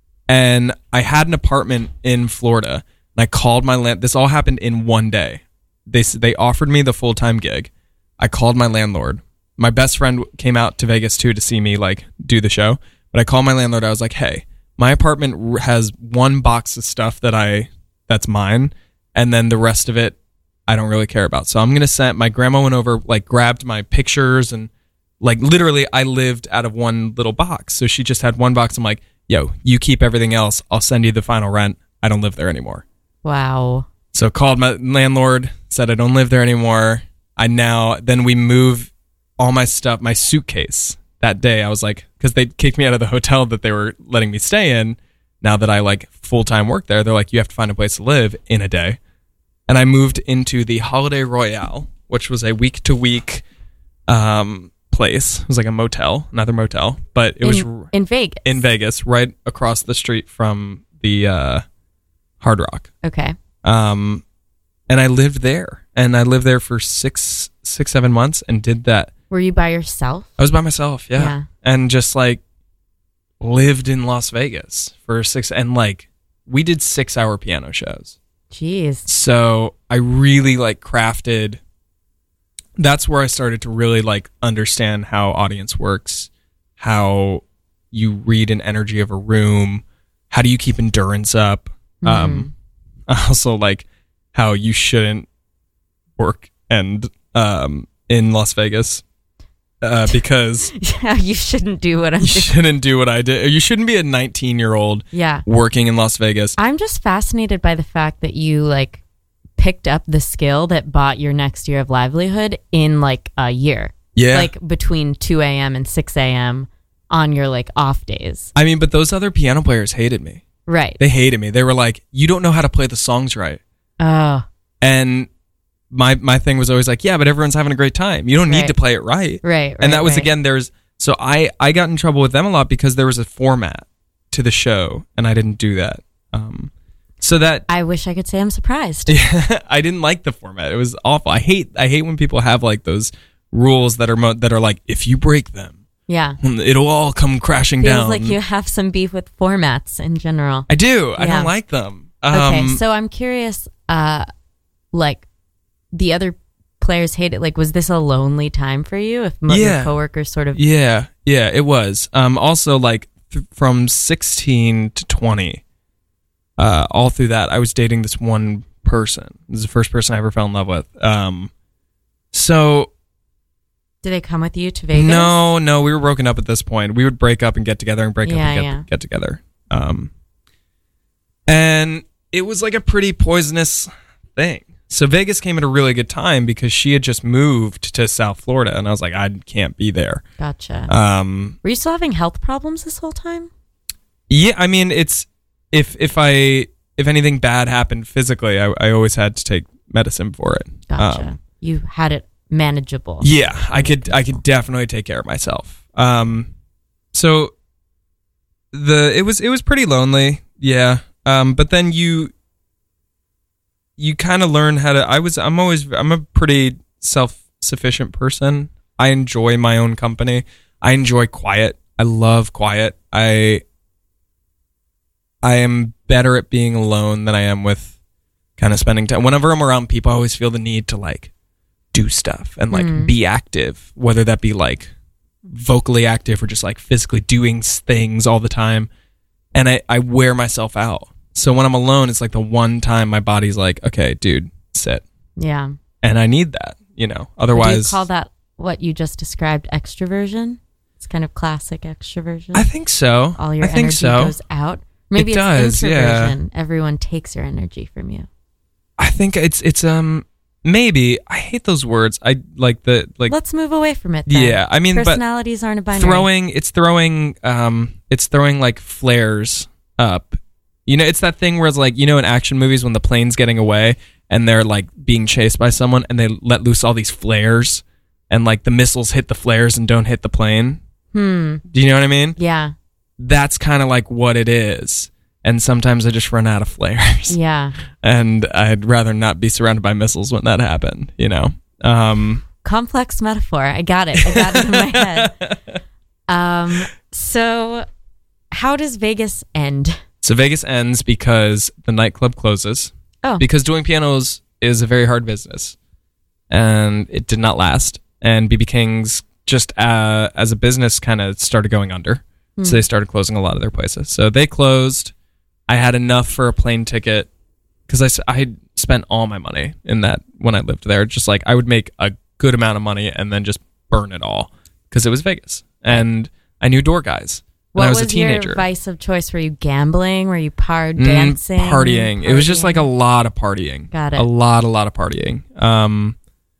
B: And I had an apartment in Florida, and I called my land. This all happened in one day. They s- they offered me the full time gig. I called my landlord. My best friend came out to Vegas too to see me like do the show. But I called my landlord. I was like, "Hey, my apartment r- has one box of stuff that I that's mine, and then the rest of it I don't really care about. So I'm gonna send." My grandma went over, like grabbed my pictures, and like literally I lived out of one little box. So she just had one box. I'm like, "Yo, you keep everything else. I'll send you the final rent. I don't live there anymore."
A: Wow.
B: So called my landlord, said I don't live there anymore. I now, then we move all my stuff, my suitcase that day. I was like, because they kicked me out of the hotel that they were letting me stay in. Now that I like full-time work there, they're like, you have to find a place to live in a day. And I moved into the Holiday Royale, which was a week to week um place. It was like a motel, another motel, but it
A: in,
B: was
A: in Vegas.
B: in Vegas, right across the street from the uh, Hard Rock.
A: Okay.
B: Um, and I lived there, and I lived there for six, six, seven months, and did that.
A: Were you by yourself?
B: I was by myself, yeah,
A: Yeah.
B: and just like lived in Las Vegas for six, and like we did six-hour piano shows.
A: Jeez.
B: So I really like crafted. That's where I started to really like understand how audience works, how you read an energy of a room, how do you keep endurance up.
A: Mm-hmm.
B: Um, also like how you shouldn't work and um in Las Vegas uh, because
A: Yeah, you shouldn't do what I'm
B: you
A: doing.
B: shouldn't do what I did. You shouldn't be a nineteen year old
A: Yeah.
B: working in Las Vegas.
A: I'm just fascinated by the fact that you like picked up the skill that bought your next year of livelihood in like a year.
B: Yeah.
A: Like between two a.m. and six a.m. on your like off days.
B: I mean, but those other piano players hated me.
A: Right.
B: They hated me. They were like, you don't know how to play the songs right.
A: Oh,
B: And my my thing was always like, yeah, but everyone's having a great time. You don't need
A: Right.
B: to play it right.
A: right. right
B: And that was,
A: right.
B: again, there's, so I, I got in trouble with them a lot because there was a format to the show, and I didn't do that. Um, so that,
A: I wish I could say I'm surprised.
B: I didn't like the format. It was awful. I hate, I hate when people have like those rules that are, mo- that are like, if you break them,
A: Yeah.
B: it'll all come crashing
A: Feels
B: down.
A: like you have some beef with formats in general.
B: I do. I
A: Yeah.
B: don't like them. Um,
A: Okay, so I'm curious, uh, like the other players hate it. Like, was this a lonely time for you? If mo-
B: Yeah.
A: your coworkers sort of,
B: Yeah, yeah, it was. Um, also, like th- from sixteen to twenty, uh, all through that, I was dating this one person. This is the first person I ever fell in love with. Um, so
A: did they come with you to Vegas?
B: no, no, we were broken up at this point. We would break up and get together and break up
A: Yeah,
B: and get,
A: yeah.
B: get together. Um, and it was like a pretty poisonous thing. So Vegas came at a really good time because she had just moved to South Florida, and I was like, I can't be there.
A: Gotcha.
B: Um,
A: Were you still having health problems this whole time?
B: Yeah, I mean, it's if if I if anything bad happened physically, I, I always had to take medicine for it.
A: Gotcha.
B: Um,
A: You had it manageable.
B: yeah, I could I could definitely take care of myself. Um, so the it was it was pretty lonely. Yeah. Um, but then you you kind of learn how to. I was I'm always I'm a pretty self sufficient person. I enjoy my own company. I enjoy quiet. I love quiet. I I am better at being alone than I am with kind of spending time. Whenever I'm around people, I always feel the need to like do stuff and like
A: Mm.
B: be active, whether that be like vocally active or just like physically doing s- things all the time. And I, I wear myself out. So when I'm alone, it's like the one time my body's like, okay, dude, sit.
A: Yeah.
B: And I need that, you know,
A: Do
B: otherwise.
A: you call that what you just described extroversion? It's kind of classic extroversion.
B: I think so.
A: All your
B: I think
A: energy
B: so.
A: goes out. Maybe
B: It
A: it's
B: does, yeah.
A: introversion. Everyone takes your energy from you.
B: I think it's, it's, um, maybe. I hate those words. I like the, like,
A: Let's move away from it then.
B: yeah, I mean, but
A: personalities aren't a binary.
B: throwing, it's throwing, um, it's throwing like flares up. You know, it's that thing where it's like, you know, in action movies when the plane's getting away and they're like being chased by someone and they let loose all these flares and like the missiles hit the flares and don't hit the plane.
A: Hmm.
B: Do you know what I mean?
A: Yeah.
B: That's kind of like what it is. And sometimes I just run out of flares.
A: Yeah.
B: And I'd rather not be surrounded by missiles when that happened, you know? Um,
A: Complex metaphor. I got it. I got it in my head. Um, so how does Vegas end?
B: so Vegas ends because the nightclub closes.
A: Oh.
B: Because doing pianos is a very hard business. And it did not last. And B B King's just uh, as a business kind of started going under.
A: Hmm.
B: So they started closing a lot of their places. So they closed. I had enough for a plane ticket because I, s- I had spent all my money in that when I lived there. Just like I would make a good amount of money and then just burn it all because it was Vegas. And I knew door guys when
A: What
B: I was,
A: was,
B: a teenager.
A: your vice of choice? Were you gambling? Were you par
B: Mm,
A: dancing?
B: partying. It was just
A: Partying?
B: like a lot of partying.
A: Got it.
B: A lot, a lot of partying. Um,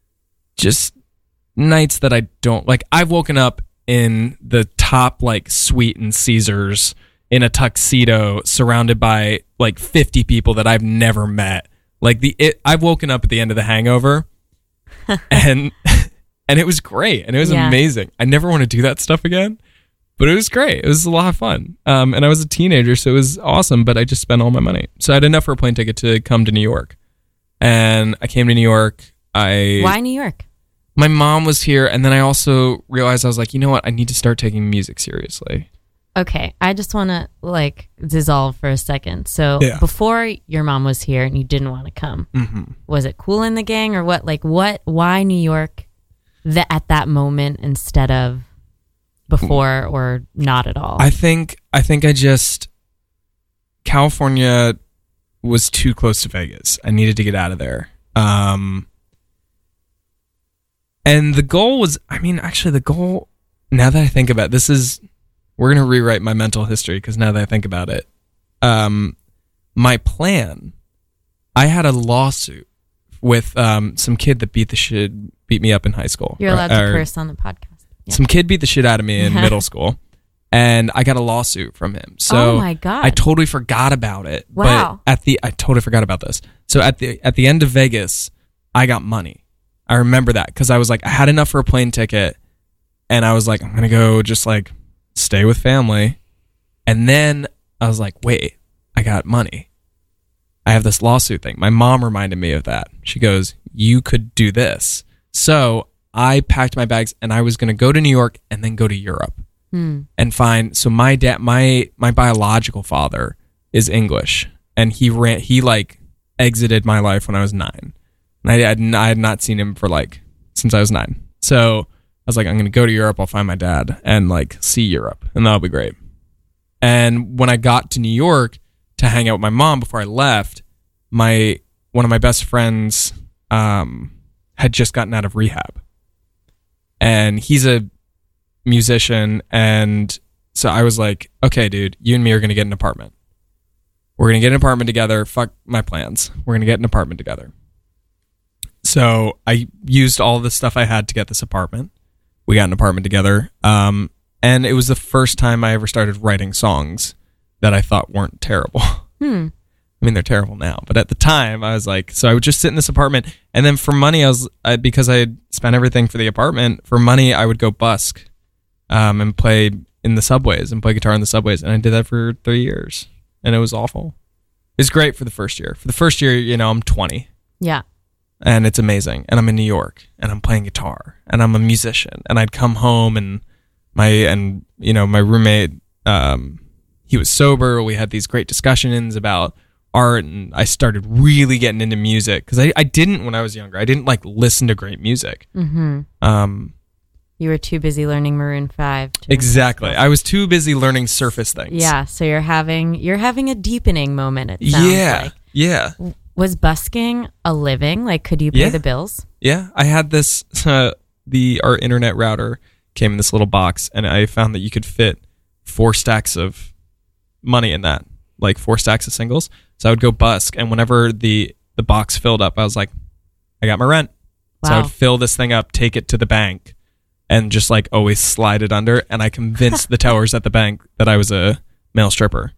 B: just nights that I don't like. I've woken up in the top like suite in Caesars in a tuxedo, surrounded by like fifty people that I've never met. Like the, it, I've woken up at the end of The Hangover, and and it was great, and it was
A: Yeah.
B: amazing. I never want to do that stuff again, but it was great. It was a lot of fun. Um, and I was a teenager, so it was awesome. But I just spent all my money, so I had enough for a plane ticket to come to New York, and I came to New York. I
A: Why New York?
B: My mom was here, and then I also realized I was like, you know what? I need to start taking music seriously.
A: Okay, I just want to like dissolve for a second. So
B: Yeah.
A: before your mom was here and you didn't want to come,
B: Mm-hmm.
A: was it Cool in the Gang or what? Like what? Why New York? That at that moment instead of before or not at all?
B: I think I think I just California was too close to Vegas. I needed to get out of there. Um, and the goal was, I mean, actually, the goal. Now that I think about it, this is we're gonna rewrite my mental history because now that I think about it, um, my plan. I had a lawsuit with um, some kid that beat the shit beat me up in high school.
A: You're allowed to
B: Or-
A: curse on the podcast. Yeah.
B: Some kid beat the shit out of me in middle school, and I got a lawsuit from him. So
A: Oh my God.
B: I totally forgot about it.
A: Wow.
B: But at the I totally forgot about this. So at the at the end of Vegas, I got money. I remember that because I was like, I had enough for a plane ticket, and I was like, I'm gonna go just like stay with family, and then I was like, wait, I got money. I have this lawsuit thing. My mom reminded me of that. She goes, you could do this. So I packed my bags and I was going to go to New York and then go to Europe
A: Hmm.
B: and find. So my dad, my my biological father is English, and he ran. He like exited my life when I was nine, and I had I had not seen him for like since I was nine. So I was like, I'm going to go to Europe. I'll find my dad and like see Europe, and that'll be great. And when I got to New York to hang out with my mom before I left, my one of my best friends um, had just gotten out of rehab, and he's a musician. And so I was like, okay, dude, you and me are going to get an apartment. We're going to get an apartment together. Fuck my plans. We're going to get an apartment together. So I used all the stuff I had to get this apartment. We got an apartment together. Um, and it was the first time I ever started writing songs that I thought weren't terrible.
A: Hmm.
B: I mean, they're terrible now, but at the time I was like, so I would just sit in this apartment, and then for money, I was I, because I had spent everything for the apartment. For money, I would go busk, um, and play in the subways and play guitar in the subways, and I did that for three years, and it was awful. It was great for the first year. For the first year, you know, I'm twenty,
A: Yeah.
B: and it's amazing, and I'm in New York, and I'm playing guitar, and I'm a musician, and I'd come home, and my and you know my roommate, um, he was sober. We had these great discussions about art, and I started really getting into music because I, I didn't when I was younger. I didn't like listen to great music.
A: Mm-hmm.
B: Um,
A: You were too busy learning Maroon five. to-
B: exactly. I was too busy learning surface things.
A: Yeah. So you're having you're having a deepening moment. It sounds
B: Yeah.
A: like.
B: Yeah.
A: Was busking a living? Like, could you pay
B: Yeah.
A: the bills?
B: Yeah. I had this. Uh, the our internet router came in this little box, and I found that you could fit four stacks of money in that, like four stacks of singles. So I would go busk, and whenever the the box filled up, I was like, I got my rent. So I
A: Wow.
B: would fill this thing up, take it to the bank, and just like always slide it under. And I convinced the tellers at the bank that I was a male stripper.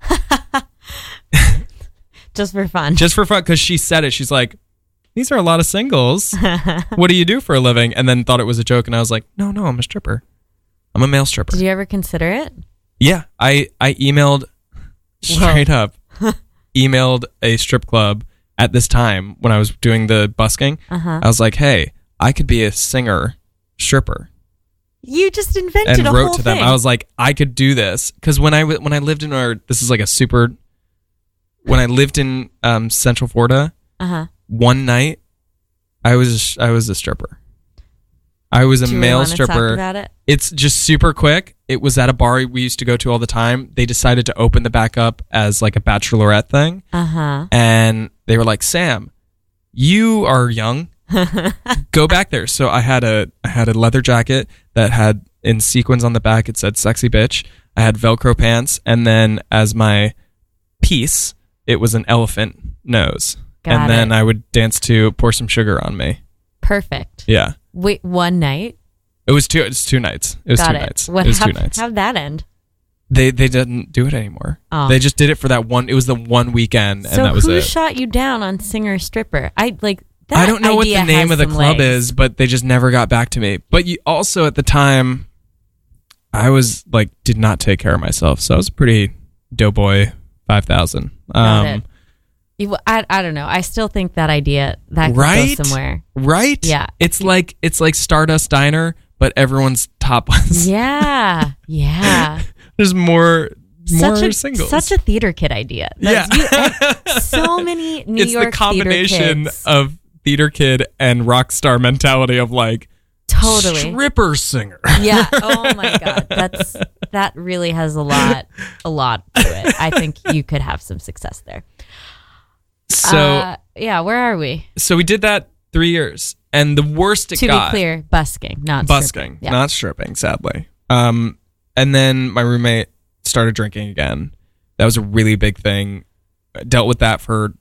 A: Just for fun.
B: Just for fun, because she said it. She's like, these are a lot of singles. What do you do for a living? And then thought it was a joke. And I was like, no, no, I'm a stripper. I'm a male stripper.
A: Did you ever consider it?
B: Yeah. I, I emailed straight up, emailed a strip club at this time when I was doing the busking.
A: Uh-huh.
B: I was like, hey, I could be a singer stripper.
A: You just invented
B: And
A: a
B: wrote
A: whole
B: to them.
A: thing.
B: I was like, I could do this. Because when I, w- when I lived in our, this is like a super, when I lived in um, Central Florida,
A: uh-huh.
B: one night I was I was a stripper. I was a
A: Do you
B: male
A: want to talk
B: stripper.
A: about it?
B: It's just super quick. It was at a bar we used to go to all the time. They decided to open the back up as like a bachelorette thing,
A: Uh-huh.
B: and they were like, "Sam, you are young. Go back there." So I had a I had a leather jacket that had in sequins on the back. It said "sexy bitch." I had Velcro pants, and then as my piece, it was an elephant nose.
A: Got
B: and then
A: it.
B: I would dance to "Pour Some Sugar on Me."
A: Perfect.
B: Yeah.
A: Wait, one night?
B: It was two. It was two nights. It was
A: Got
B: two
A: it.
B: nights.
A: What,
B: it was
A: how,
B: two nights.
A: How'd that end?
B: They they didn't do it anymore.
A: Oh.
B: They just did it for that one. It was the one weekend, and
A: So
B: that was
A: who
B: it.
A: shot you down on singer stripper? I like That
B: I don't know what the
A: idea
B: name
A: has
B: of the
A: some
B: club
A: legs.
B: is, but they just never got back to me. But you also at the time, I was like, did not take care of myself. So I was a pretty doughboy five thousand.
A: Got
B: Um,
A: it. You- I, I don't know. I still think that idea that could
B: right?
A: go somewhere.
B: Right?
A: Yeah.
B: It's like, it's like Stardust Diner, but everyone's topless.
A: Yeah, yeah.
B: There's more, more
A: such a,
B: singles.
A: Such a theater kid idea.
B: Yeah.
A: That's- you- so many New
B: it's
A: York
B: the combination
A: theater kids.
B: of theater kid and rock star mentality of like,
A: Totally.
B: stripper singer.
A: Yeah. Oh my God. That's that really has a lot, a lot to it. I think you could have some success there.
B: So
A: uh, yeah, where are we?
B: so we did that three years, and the worst it
A: To
B: got.
A: be clear, busking, not
B: busking,
A: stripping. Yeah.
B: not stripping, sadly. Um, and then my roommate started drinking again. That was a really big thing. I dealt with that for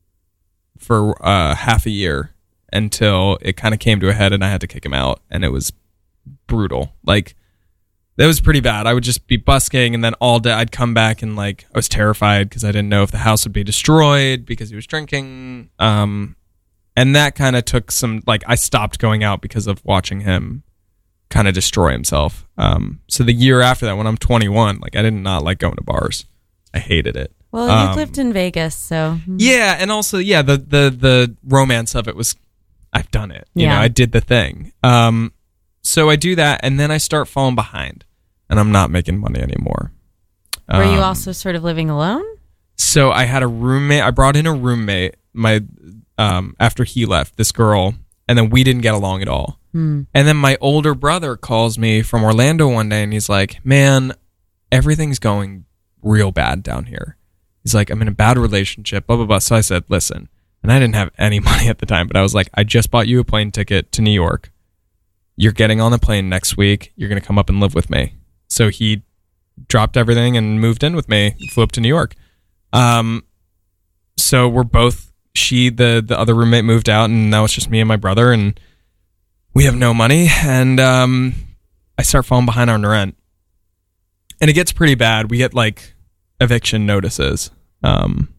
B: for uh, half a year until it kind of came to a head, and I had to kick him out, and it was brutal. Like that was pretty bad. I would just be busking, and then all day I'd come back and like I was terrified because I didn't know if the house would be destroyed because he was drinking. Um, and that kind of took some like I stopped going out because of watching him kind of destroy himself. Um, so the year after that, when I'm twenty-one, like I did not like going to bars. I hated it.
A: Well,
B: Um,
A: you've lived in Vegas, so
B: Yeah, and also yeah, the the the romance of it was I've done it. You
A: Yeah.
B: know, I did the thing. Um, so I do that, and then I start falling behind, and I'm not making money anymore.
A: were you
B: Um,
A: also sort of living alone?
B: So I had a roommate. I brought in a roommate. My um, after he left, this girl, and then we didn't get along at all.
A: Hmm.
B: And then my older brother calls me from Orlando one day, and he's like, "Man, everything's going real bad down here." He's like, "I'm in a bad relationship, blah, blah, blah." So I said, "Listen," and I didn't have any money at the time, but I was like, "I just bought you a plane ticket to New York. You're getting on the plane next week. You're going to come up and live with me." So he dropped everything and moved in with me, flew up to New York. Um, so we're both, she, the, the other roommate moved out, and now it's just me and my brother, and we have no money. And um, I start falling behind on rent. And it gets pretty bad. We get like eviction notices. Um,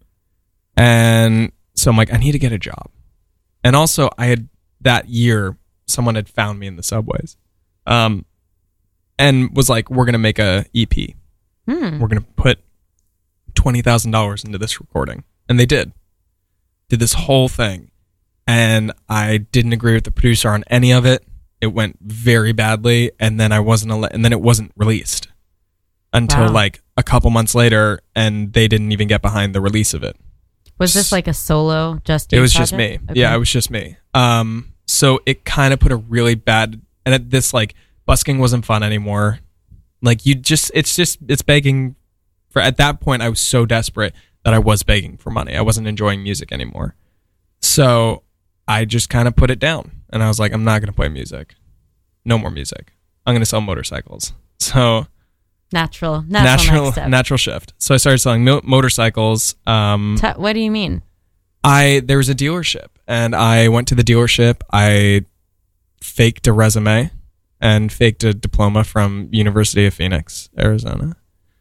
B: and so I'm like, I need to get a job. And also, I had that year, someone had found me in the subways, um, and was like, "We're gonna make a E P.
A: Hmm.
B: We're gonna put twenty thousand dollars into this recording," and they did. Did this whole thing, and I didn't agree with the producer on any of it. It went very badly, and then I wasn't, ele- and then it wasn't released until
A: Wow.
B: like a couple months later, and they didn't even get behind the release of it.
A: Was this like a solo just you
B: It was just me.
A: project? Okay.
B: Yeah, it was just me. Um, so it kind of put a really bad, and at this like busking wasn't fun anymore. Like you just, it's just, it's begging for. At that point, I was so desperate that I was begging for money. I wasn't enjoying music anymore. So I just kind of put it down, and I was like, I'm not going to play music. No more music. I'm going to sell motorcycles. So
A: natural, natural,
B: natural,
A: next step.
B: natural shift. So I started selling mo- motorcycles. Um,
A: Ta- what do you mean?
B: I there was a dealership, and I went to the dealership. I faked a resume and faked a diploma from University of Phoenix, Arizona.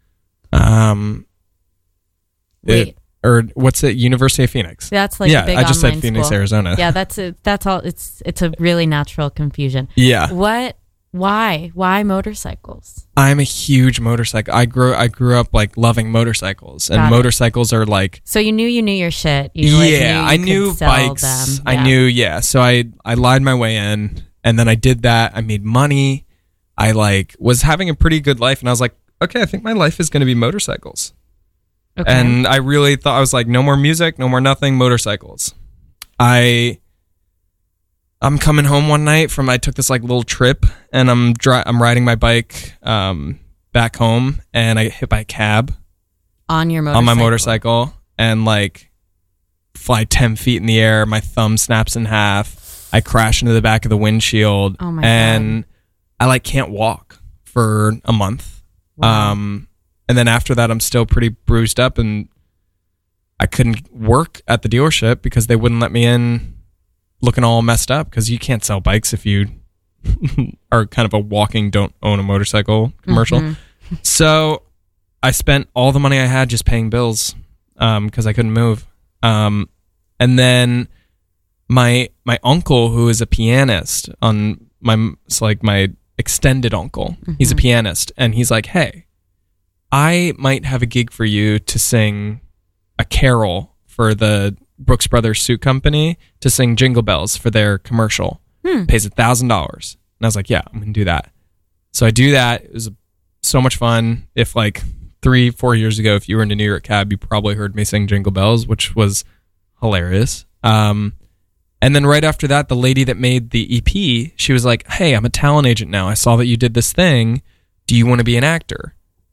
B: Um,
A: Wait,
B: it- or what's it? University of Phoenix.
A: that's like
B: yeah,
A: a big
B: I just
A: online
B: said Phoenix,
A: school.
B: Arizona.
A: Yeah, that's it. That's all. It's it's a really natural confusion.
B: Yeah.
A: What? Why? Why motorcycles?
B: I'm a huge motorcycle. I grew I grew up like loving motorcycles, and
A: Got it.
B: motorcycles are like
A: So you knew you knew your shit. You like,
B: yeah,
A: knew you
B: I
A: could
B: knew
A: sell
B: bikes.
A: them.
B: I
A: Yeah.
B: knew, yeah. So I I lied my way in, and then I did that. I made money. I like was having a pretty good life, and I was like, okay, I think my life is going to be motorcycles.
A: Okay.
B: And I really thought, I was like, no more music, no more nothing, motorcycles. I I'm coming home one night from I took this like little trip, and I'm dri- I'm riding my bike um back home, and I get hit by a cab
A: on your motorcycle.
B: on my motorcycle, and like fly ten feet in the air. My thumb snaps in half. I crash into the back of the windshield.
A: Oh my
B: and I like can't walk for a month.
A: Wow.
B: Um, and then after that, I'm still pretty bruised up, and I couldn't work at the dealership because they wouldn't let me in looking all messed up, because you can't sell bikes if you are kind of a walking don't own a motorcycle commercial.
A: Mhm.
B: So I spent all the money I had just paying bills um, because I couldn't move. Um, and then my my uncle, who is a pianist on my it's like my extended uncle, mm-hmm. he's a pianist, and he's like, hey, I might have a gig for you to sing a carol for the Brooks Brothers Suit Company, to sing Jingle Bells for their commercial. Hmm. Pays a thousand dollars. And I was like, yeah, I'm gonna do that. So I do that. It was so much fun. If like three, four years ago, if you were in a New York cab, you probably heard me sing Jingle Bells, which was hilarious. Um, and then right after that, the lady that made the E P, she was like, hey, I'm a talent agent now. I saw that you did this thing. Do you want to be an actor?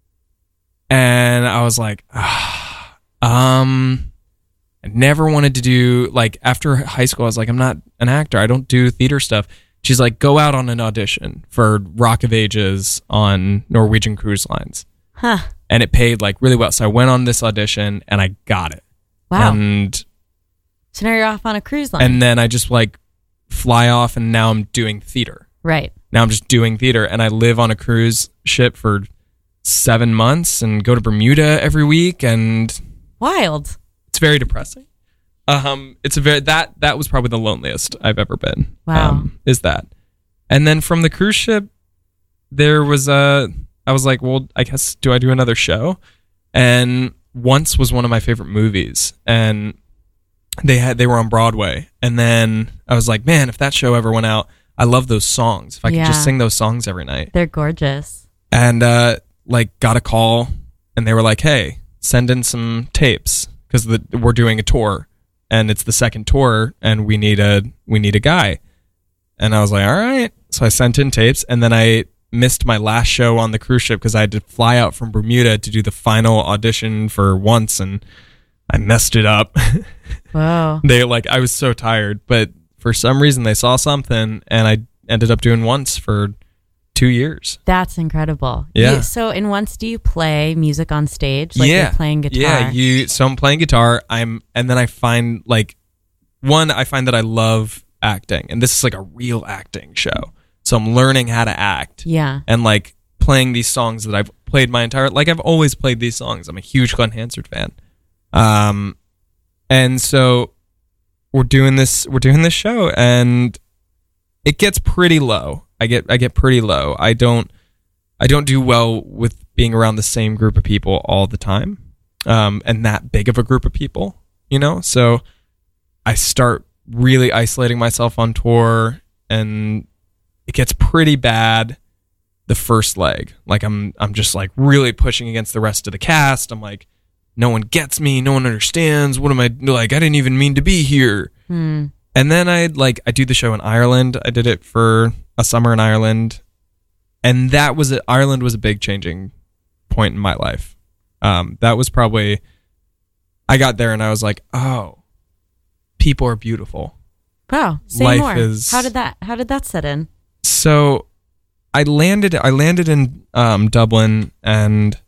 B: And I was like, ah, um, I never wanted to do, like, after high school, I was like, I'm not an actor. I don't do theater stuff. She's like, go out on an audition for Rock of Ages on Norwegian Cruise Lines.
A: Huh.
B: And it paid, like, really well. So I went on this audition, and I got it.
A: Wow.
B: And
A: so now you're off on a cruise line.
B: And then I just, like, fly off, and now I'm doing theater.
A: Right.
B: Now I'm just doing theater, and I live on a cruise ship for seven months and go to Bermuda every week, and
A: wild.
B: It's very depressing. Um, it's a very that that was probably the loneliest I've ever been.
A: Wow.
B: Um, is that, and then from the cruise ship, there was a. I was like, well, I guess do I do another show? And Once was one of my favorite movies, and they had they were on Broadway, and then I was like, man, if that show ever went out, I love those songs. If I could
A: Yeah.
B: just sing those songs every night.
A: They're gorgeous.
B: And uh, like got a call, and they were like, hey, send in some tapes because we're doing a tour, and it's the second tour, and we need a we need a guy. And I was like, all right. So I sent in tapes, and then I missed my last show on the cruise ship because I had to fly out from Bermuda to do the final audition for Once, and I messed it up.
A: Whoa.
B: They like I was so tired, but for some reason they saw something, and I ended up doing Once for two years.
A: That's incredible.
B: Yeah.
A: You, so in Once, do you play music on stage? Like
B: yeah.
A: you're playing guitar?
B: Yeah. You. So I'm playing guitar. I'm, and then I find like, one, I find that I love acting, and this is like a real acting show. So I'm learning how to act.
A: Yeah.
B: And like playing these songs that I've played my entire, like I've always played these songs. I'm a huge Glenn Hansard fan. Um, and so we're doing this, we're doing this show, and it gets pretty low. I get I get pretty low. I don't I don't do well with being around the same group of people all the time, um, and that big of a group of people, you know. So I start really isolating myself on tour, and it gets pretty bad the first leg. Like I'm I'm just like really pushing against the rest of the cast. I'm like, no one gets me, no one understands. What am I like? I didn't even mean to be here.
A: Hmm.
B: And then I like I do the show in Ireland. I did it for a summer in Ireland, and that was a, Ireland was a big changing point in my life. Um, that was probably I got there and I was like, oh, people are beautiful.
A: Wow. Say
B: Life
A: more.
B: is-
A: How did that? How did that set in?
B: So I landed I landed in um, Dublin and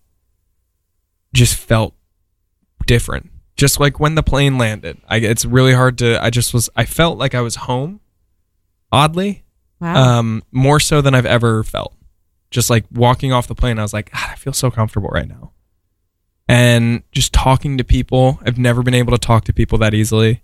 B: just felt different. Just like when the plane landed, I, it's really hard to. I just was. I felt like I was home. Oddly,
A: Wow.
B: um, more so than I've ever felt. Just like walking off the plane, I was like, God, I feel so comfortable right now. And just talking to people, I've never been able to talk to people that easily.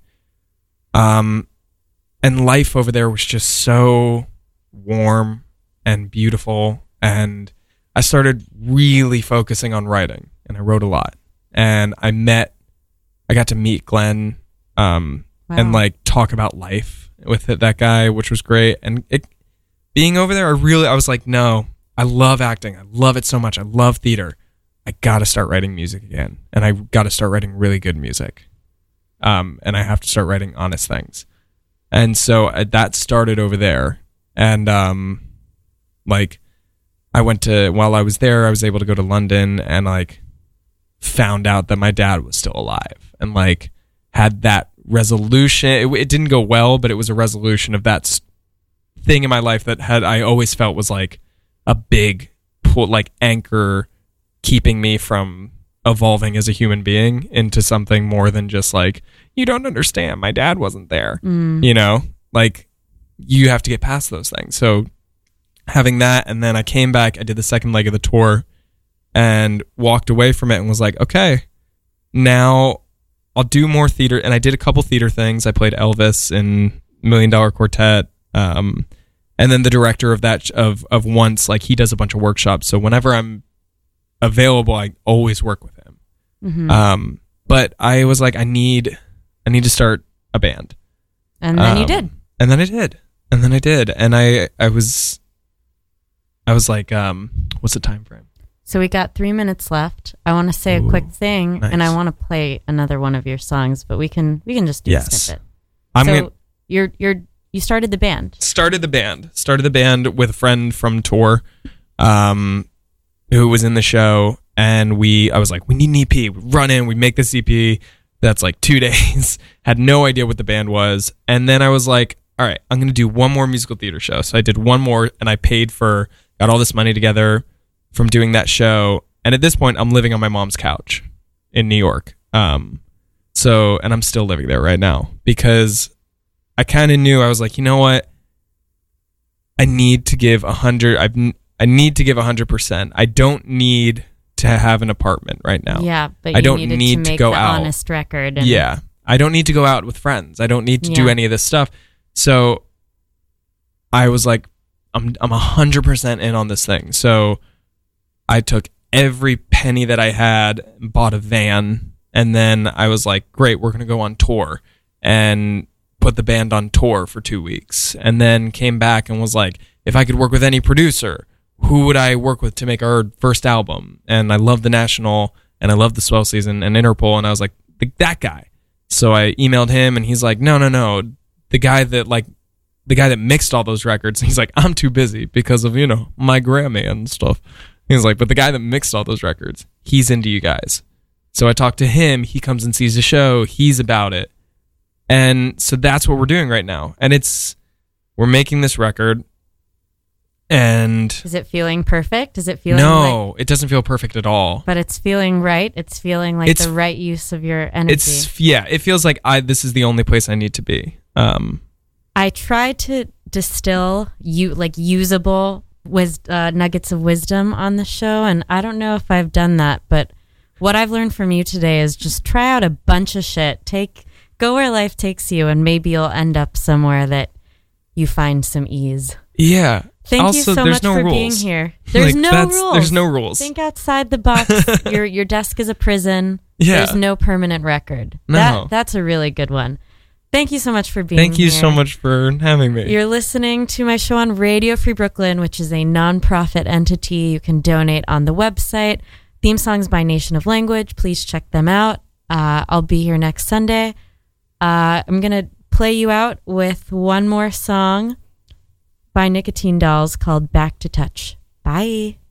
B: Um, and life over there was just so warm and beautiful. And I started really focusing on writing, and I wrote a lot. And I met. I got to meet Glenn um,
A: Wow.
B: and like talk about life with it, that guy, which was great. And it being over there, I really, I was like, no, I love acting. I love it so much. I love theater. I got to start writing music again. And I got to start writing really good music. Um, and I have to start writing honest things. And so uh, that started over there. And um, like I went to, while I was there, I was able to go to London and like found out that my dad was still alive, and like had that resolution. It, it didn't go well, but it was a resolution of that s- thing in my life that had I always felt was like a big pull, like anchor keeping me from evolving as a human being into something more than just like, you don't understand, my dad wasn't there.
A: Mm.
B: You know, like you have to get past those things. So having that, and then I came back, I did the second leg of the tour and walked away from it and was like, okay, now I'll do more theater, and I did a couple theater things. I played Elvis in Million Dollar Quartet, um, and then the director of that of of Once, like he does a bunch of workshops. So whenever I'm available, I always work with him.
A: Mm-hmm.
B: Um, but I was like, I need I need to start a band,
A: and then
B: um,
A: you did,
B: and then I did, and then I did, and I I was I was like, um, what's the time frame?
A: So we got three minutes left. I want to say
B: Ooh,
A: a quick thing,
B: nice.
A: and I want to play another one of your songs, but we can we can just do
B: Yes.
A: a snippet.
B: I'm
A: so
B: gonna
A: you're you're you started the band.
B: started the band. Started the band with a friend from tour, um, who was in the show, and we. I was like, we need an E P. We run in, we make this E P. That's like two days. Had no idea what the band was, and then I was like, all right, I'm gonna do one more musical theater show. So I did one more, and I paid for got all this money together from doing that show. And at this point, I'm living on my mom's couch in New York. Um, so, and I'm still living there right now because I kind of knew, I was like, you know what? I need to give a hundred. I've, I need to give a hundred percent. I don't need to have an apartment right now.
A: Yeah, but
B: I
A: you
B: don't
A: needed
B: need
A: to
B: to
A: make
B: go
A: the
B: out.
A: honest record. And
B: Yeah. I don't need to go out with friends. I don't need to do
A: Yeah.
B: any of this stuff. So I was like, I'm, I'm a hundred percent in on this thing. So I took every penny that I had and bought a van. And then I was like, great, we're going to go on tour and put the band on tour for two weeks. And then came back and was like, if I could work with any producer, who would I work with to make our first album? And I love The National and I love The Swell Season and Interpol. And I was like, that guy. So I emailed him and he's like, no, no, no. The guy that like, the guy that mixed all those records. He's like, I'm too busy because of, you know, my Grammy and stuff. He was like, but the guy that mixed all those records, he's into you guys. So I talked to him. He comes and sees the show. He's about it. And so that's what we're doing right now. And it's, we're making this record. And
A: is it feeling perfect? Is it feeling
B: no,
A: like,
B: it doesn't feel perfect at all.
A: but it's feeling right. It's feeling like
B: It's-
A: the right use of your energy.
B: It's, yeah, it feels like I, this is the only place I need to be. Um,
A: I try to distill you like usable wis- uh, nuggets of wisdom on the show, and I don't know if I've done that, but what I've learned from you today is just try out a bunch of shit. Take go where life takes you, and maybe you'll end up somewhere that you find some ease.
B: yeah.
A: Thank
B: also,
A: you so
B: there's
A: much
B: no
A: for
B: rules.
A: being here. There's
B: Like,
A: no
B: that's-
A: rules.
B: There's no rules.
A: Think outside the box. your your desk is a prison.
B: Yeah.
A: There's no permanent record.
B: No.
A: That that's a really good one. Thank you so much for being here.
B: Thank you so much for having me.
A: You're listening to my show on Radio Free Brooklyn, which is a nonprofit entity. You can donate on the website. Theme songs by Nation of Language. Please check them out. Uh, I'll be here next Sunday. Uh, I'm going to play you out with one more song by Nicotine Dolls called Back to Touch. Bye.